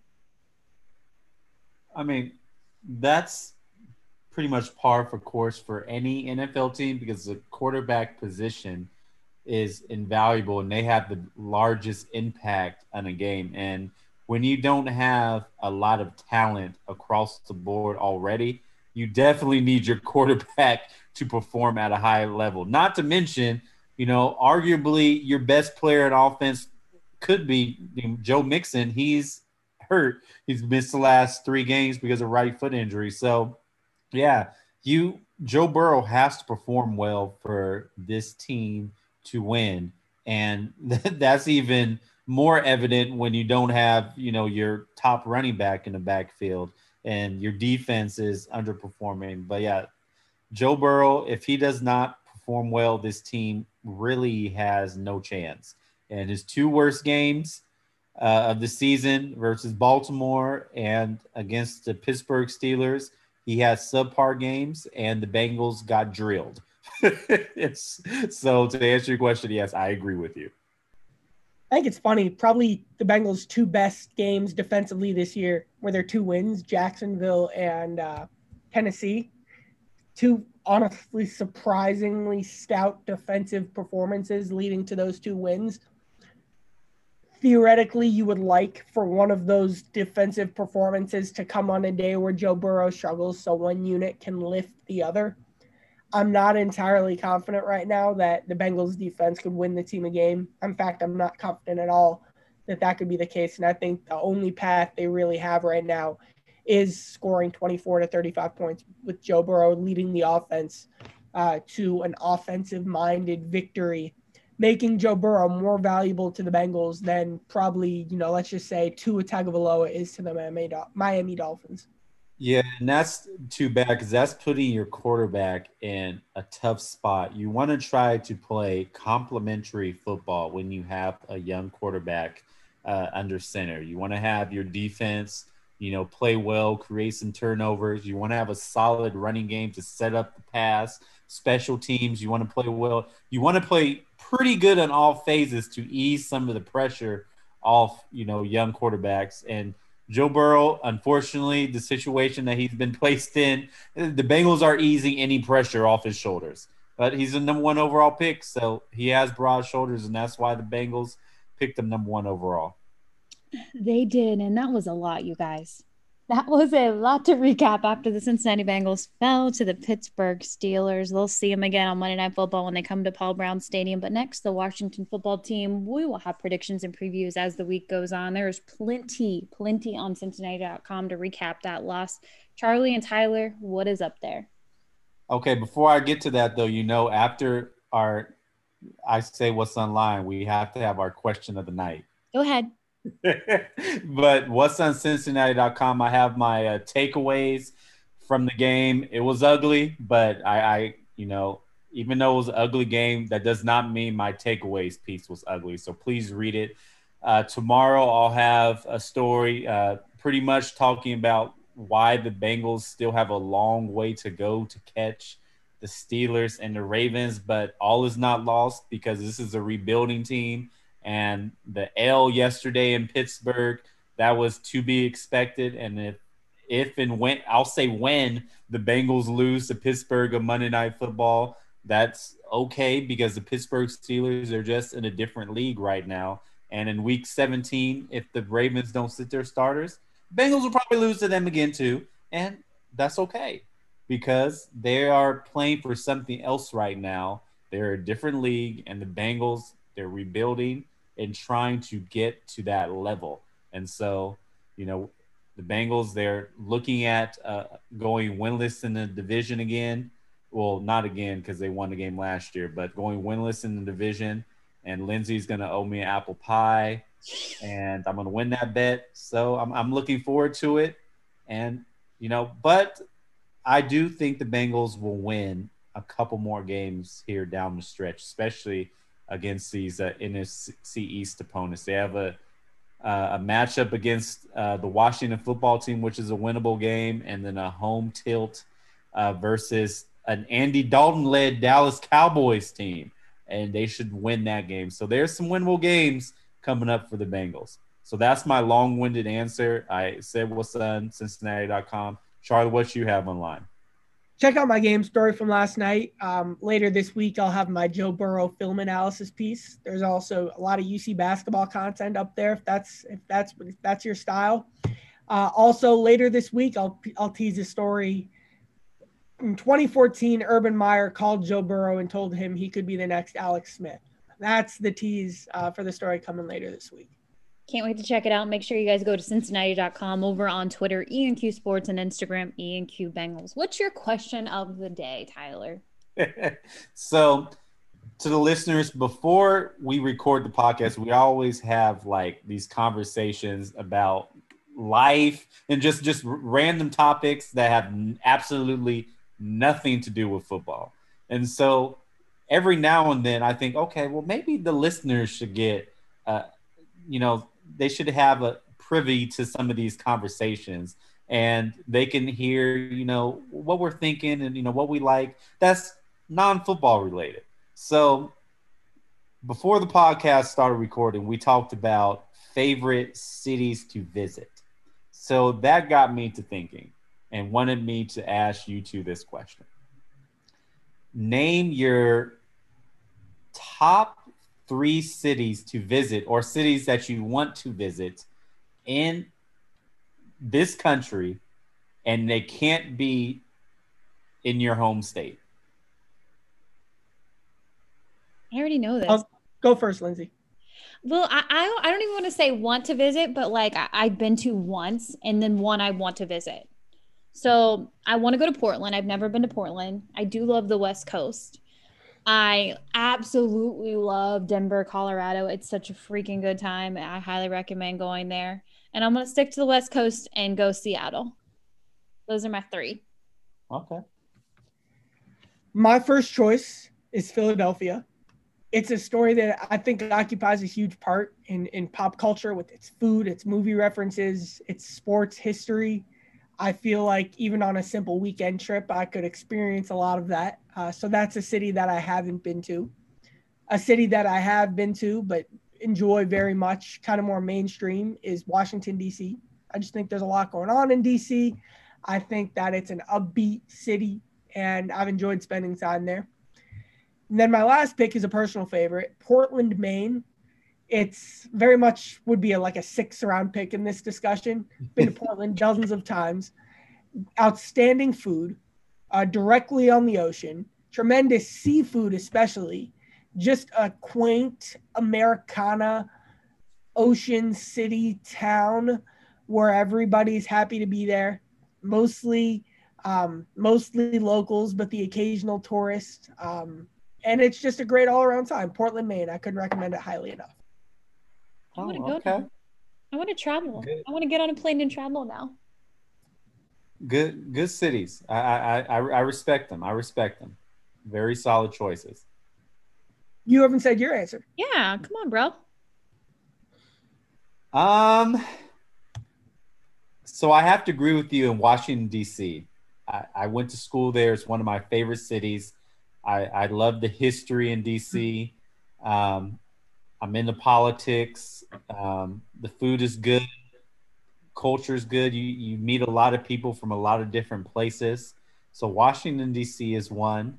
I mean, that's pretty much par for course for any N F L team, because the quarterback position is invaluable and they have the largest impact on a game. And when you don't have a lot of talent across the board already, you definitely need your quarterback to perform at a high level. Not to mention, you know, arguably your best player in offense could be Joe Mixon. He's hurt. He's missed the last three games because of right foot injury. So, yeah, you Joe Burrow has to perform well for this team to win, and that's even more evident when you don't have, you know, your top running back in the backfield and your defense is underperforming. But yeah, Joe Burrow, if he does not perform well, this team really has no chance. And his two worst games uh, of the season versus Baltimore and against the Pittsburgh Steelers, he has subpar games, and the Bengals got drilled. it's, so to answer your question, yes, I agree with you. I think it's funny. Probably the Bengals' two best games defensively this year were their two wins, Jacksonville and uh, Tennessee. Two honestly surprisingly stout defensive performances leading to those two wins. Theoretically, you would like for one of those defensive performances to come on a day where Joe Burrow struggles so one unit can lift the other. I'm not entirely confident right now that the Bengals defense could win the team a game. In fact, I'm not confident at all that that could be the case. And I think the only path they really have right now is scoring twenty-four to thirty-five points with Joe Burrow leading the offense uh, to an offensive-minded victory, making Joe Burrow more valuable to the Bengals than probably, you know, let's just say Tua Tagovailoa is to the Miami, Miami Dolphins. Yeah, and that's too bad because that's putting your quarterback in a tough spot. You want to try to play complementary football when you have a young quarterback uh, under center. You want to have your defense, you know, play well, create some turnovers. You want to have a solid running game to set up the pass. Special teams, you want to play well. You want to play pretty good on all phases to ease some of the pressure off, you know, young quarterbacks. And Joe Burrow, unfortunately, the situation that he's been placed in, the Bengals are easing any pressure off his shoulders. But he's a number one overall pick, so he has broad shoulders, and that's why the Bengals picked him number one overall. They did, and that was a lot, you guys. That was a lot to recap after the Cincinnati Bengals fell to the Pittsburgh Steelers. They'll see them again on Monday Night Football when they come to Paul Brown Stadium. But next, the Washington football team. We will have predictions and previews as the week goes on. There's plenty, plenty on Cincinnati dot com to recap that loss. Charlie and Tyler, what is up there? Okay, before I get to that, though, you know, after our, I say what's online, we have to have our question of the night. Go ahead. But what's on Cincinnati dot com, I have my uh, takeaways from the game. It was ugly, but I, I, you know, even though it was an ugly game, that does not mean my takeaways piece was ugly. So please read it. Uh, tomorrow I'll have a story uh, pretty much talking about why the Bengals still have a long way to go to catch the Steelers and the Ravens, but all is not lost because this is a rebuilding team. And the L yesterday in Pittsburgh, that was to be expected. And if, if and when, I'll say when the Bengals lose to Pittsburgh on Monday Night Football, that's okay because the Pittsburgh Steelers are just in a different league right now. And in week seventeen, if the Ravens don't sit their starters, Bengals will probably lose to them again too. And that's okay because they are playing for something else right now. They're a different league, and the Bengals, they're rebuilding and trying to get to that level. And so, you know, the Bengals, they're looking at uh, going winless in the division again. Well, not again because they won the game last year, but going winless in the division. And Lindsay's going to owe me an apple pie, and I'm going to win that bet. So I'm, I'm looking forward to it. And, you know, but I do think the Bengals will win a couple more games here down the stretch, especially against these uh, N F C East opponents. They have a uh, a matchup against uh, the Washington football team, which is a winnable game, and then a home tilt uh, versus an Andy Dalton-led Dallas Cowboys team, and they should win that game. So there's some winnable games coming up for the Bengals. So that's my long-winded answer. I said what's on Cincinnati dot com. Charlie, what you have online? Check out my game story from last night. Um, later this week, I'll have my Joe Burrow film analysis piece. There's also a lot of U C basketball content up there if that's if that's if that's your style. Uh, also, later this week, I'll I'll tease a story. In twenty fourteen, Urban Meyer called Joe Burrow and told him he could be the next Alex Smith. That's the tease uh, for the story coming later this week. Can't wait to check it out. Make sure you guys go to Cincinnati dot com, over on Twitter, E N Q Sports, and Instagram, E N Q Bengals. What's your question of the day, Tyler? So, to the listeners, before we record the podcast, we always have like these conversations about life and just just random topics that have absolutely nothing to do with football. And so, every now and then, I think, okay, well, maybe the listeners should get, uh, you know. They should have a privy to some of these conversations, and they can hear, you know, what we're thinking and, you know, what we like. That's non-football related. So before the podcast started recording, we talked about favorite cities to visit. So that got me to thinking and wanted me to ask you two this question. Name your top three cities to visit or cities that you want to visit in this country, and they can't be in your home state. I already know this. I'll go first, Lindsay. Well, I, I don't I don't even want to say want to visit, but like I, I've been to once, and then one I want to visit. So I want to go to Portland. I've never been to Portland. I do love the West Coast. I absolutely love Denver, Colorado. It's such a freaking good time. I highly recommend going there. And I'm going to stick to the West Coast and go Seattle. Those are my three. Okay. My first choice is Philadelphia. It's a story that I think occupies a huge part in, in pop culture with its food, its movie references, its sports history. I feel like even on a simple weekend trip, I could experience a lot of that. Uh, so that's a city that I haven't been to. A city that I have been to, but enjoy very much, kind of more mainstream, is Washington, D C. I just think there's a lot going on in D C. I think that it's an upbeat city, and I've enjoyed spending time there. And then my last pick is a personal favorite, Portland, Maine. It's very much would be a, like a six round pick in this discussion. Been to Portland dozens of times. Outstanding food, uh, directly on the ocean. Tremendous seafood, especially. Just a quaint Americana ocean city town where everybody's happy to be there. Mostly, um, mostly locals, but the occasional tourist. Um, and it's just a great all around time. Portland, Maine. I couldn't recommend it highly enough. I want to Oh, go okay. now. I want to travel. Good. I want to get on a plane and travel now. Good, good cities. I, I, I, I respect them. I respect them. Very solid choices. You haven't said your answer. Yeah, come on, bro. Um, so I have to agree with you in Washington, D C. I, I went to school there. It's one of my favorite cities. I, I love the history in D C. Um, I'm into politics. Um, the food is good. Culture is good. You, you meet a lot of people from a lot of different places. So Washington, D C is one.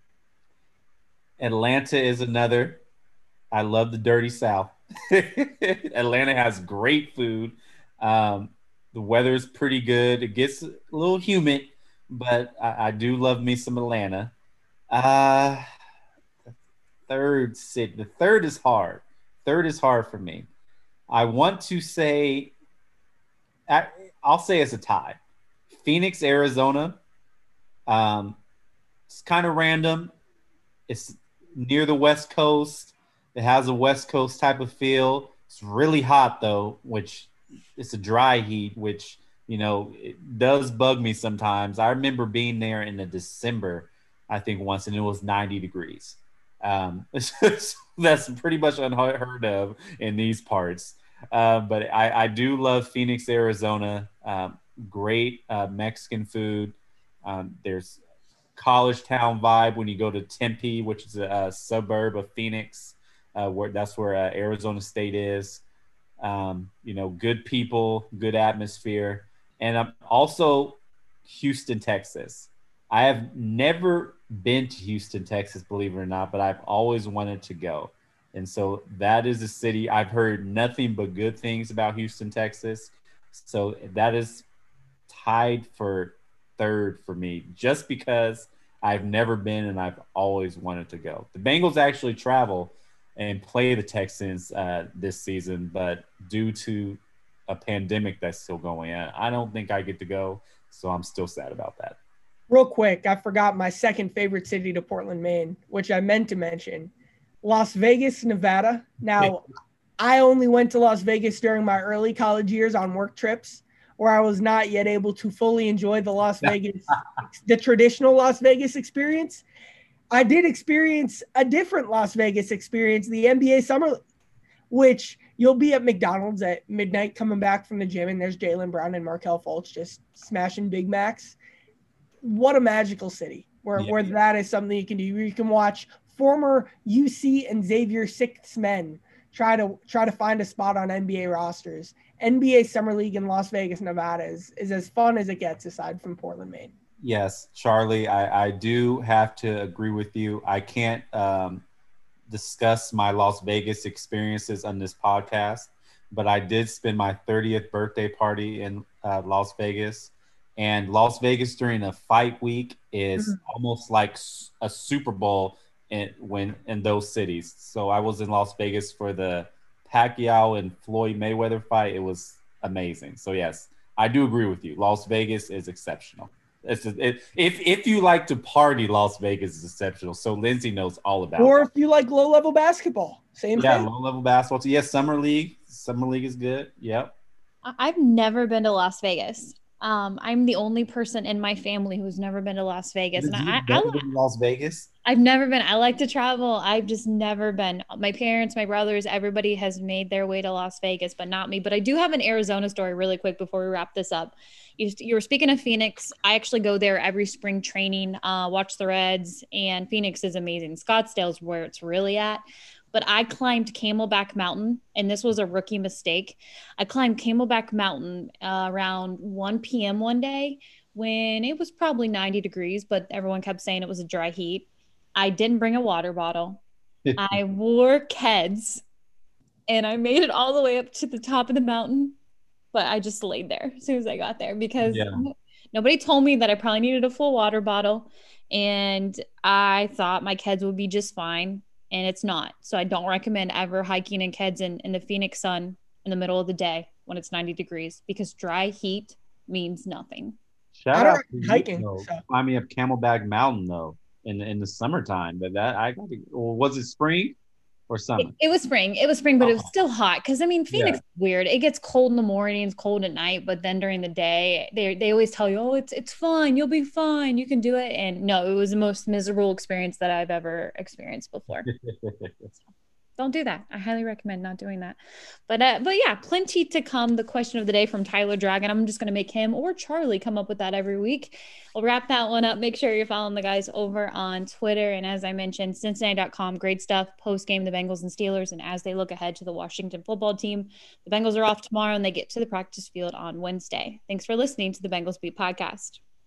Atlanta is another. I love the dirty South. Atlanta has great food. Um, the weather is pretty good. It gets a little humid, but I, I do love me some Atlanta. Uh, third city. The third is hard. Third is hard for me. I want to say, I, I'll say it's a tie. Phoenix, Arizona. Um, it's kind of random. It's near the West Coast. It has a West Coast type of feel. It's really hot though, which it's a dry heat, which, you know, it does bug me sometimes. I remember being there in the December, I think once, and it was ninety degrees. Um, that's pretty much unheard of in these parts. Uh, but I, I do love Phoenix, Arizona. Um, great uh, Mexican food. Um, there's college town vibe when you go to Tempe, which is a, a suburb of Phoenix, uh, where that's where uh, Arizona State is. Um, you know, good people, good atmosphere, and I'm also Houston, Texas. I have never been to Houston, Texas, believe it or not, but I've always wanted to go. And so that is a city I've heard nothing but good things about Houston, Texas. So that is tied for third for me, just because I've never been and I've always wanted to go. The Bengals actually travel and play the Texans uh, this season, but due to a pandemic that's still going on, I don't think I get to go. So I'm still sad about that. Real quick, I forgot my second favorite city to Portland, Maine, which I meant to mention. Las Vegas, Nevada. Now, I only went to Las Vegas during my early college years on work trips, where I was not yet able to fully enjoy the Las Vegas, the traditional Las Vegas experience. I did experience a different Las Vegas experience, the N B A Summer, which you'll be at McDonald's at midnight coming back from the gym, and there's Jaylen Brown and Markelle Fultz just smashing Big Macs. What a magical city where, Yeah. where that is something you can do. You can watch former U C and Xavier sixth men try to try to find a spot on N B A rosters. N B A Summer League in Las Vegas, Nevada is, is as fun as it gets aside from Portland, Maine. Yes, Charlie, I, I do have to agree with you. I can't um, discuss my Las Vegas experiences on this podcast, but I did spend my thirtieth birthday party in uh, Las Vegas. And Las Vegas during a fight week is Mhm. almost like a Super Bowl in, when in those cities. So I was in Las Vegas for the Pacquiao and Floyd Mayweather fight. It was amazing. So yes, I do agree with you. Las Vegas is exceptional. It's just, it, if if you like to party, Las Vegas is exceptional. So Lindsay knows all about Or it. if you like low level basketball, same Yeah, thing. low level basketball. So yes, summer league. Summer league is good. Yep. I- I've never been to Las Vegas. Um, I'm the only person in my family who's never been to Las Vegas, and Lindsay, I, you've I, never been to Las Vegas? I've never been. I like to travel. I've just never been. My parents, my brothers, everybody has made their way to Las Vegas, but not me. But I do have an Arizona story really quick before we wrap this up. You, you were speaking of Phoenix. I actually go there every spring training, uh, watch the Reds, and Phoenix is amazing. Scottsdale's where it's really at. but I climbed Camelback Mountain, and this was a rookie mistake. I climbed Camelback Mountain uh, around one p.m. one day when it was probably ninety degrees, but everyone kept saying it was a dry heat. I didn't bring a water bottle. I wore Keds, and I made it all the way up to the top of the mountain, but I just laid there as soon as I got there because Yeah. nobody told me that I probably needed a full water bottle, and I thought my Keds would be just fine, and it's not. So I don't recommend ever hiking in Keds in, in the Phoenix sun in the middle of the day when it's ninety degrees because dry heat means nothing. Shout I don't out to you, hiking, though, so. climbing up Camelback Mountain though in in the summertime. But that I got to, well, was it spring or summer? It, it was spring. It was spring, but it was Oh. still hot. Because I mean, Phoenix Yeah. is weird. It gets cold in the mornings, cold at night, but then during the day, they they always tell you, "Oh, it's it's fine. You'll be fine. You can do it." And no, it was the most miserable experience that I've ever experienced before. Don't do that. I highly recommend not doing that. But uh, but yeah, plenty to come. The question of the day from Tyler Dragon. I'm just going to make him or Charlie come up with that every week. We'll wrap that one up. Make sure you're following the guys over on Twitter. And as I mentioned, Cincinnati dot com, great stuff. Post game, the Bengals and Steelers. And as they look ahead to the Washington football team, the Bengals are off tomorrow and they get to the practice field on Wednesday. Thanks for listening to the Bengals Beat podcast.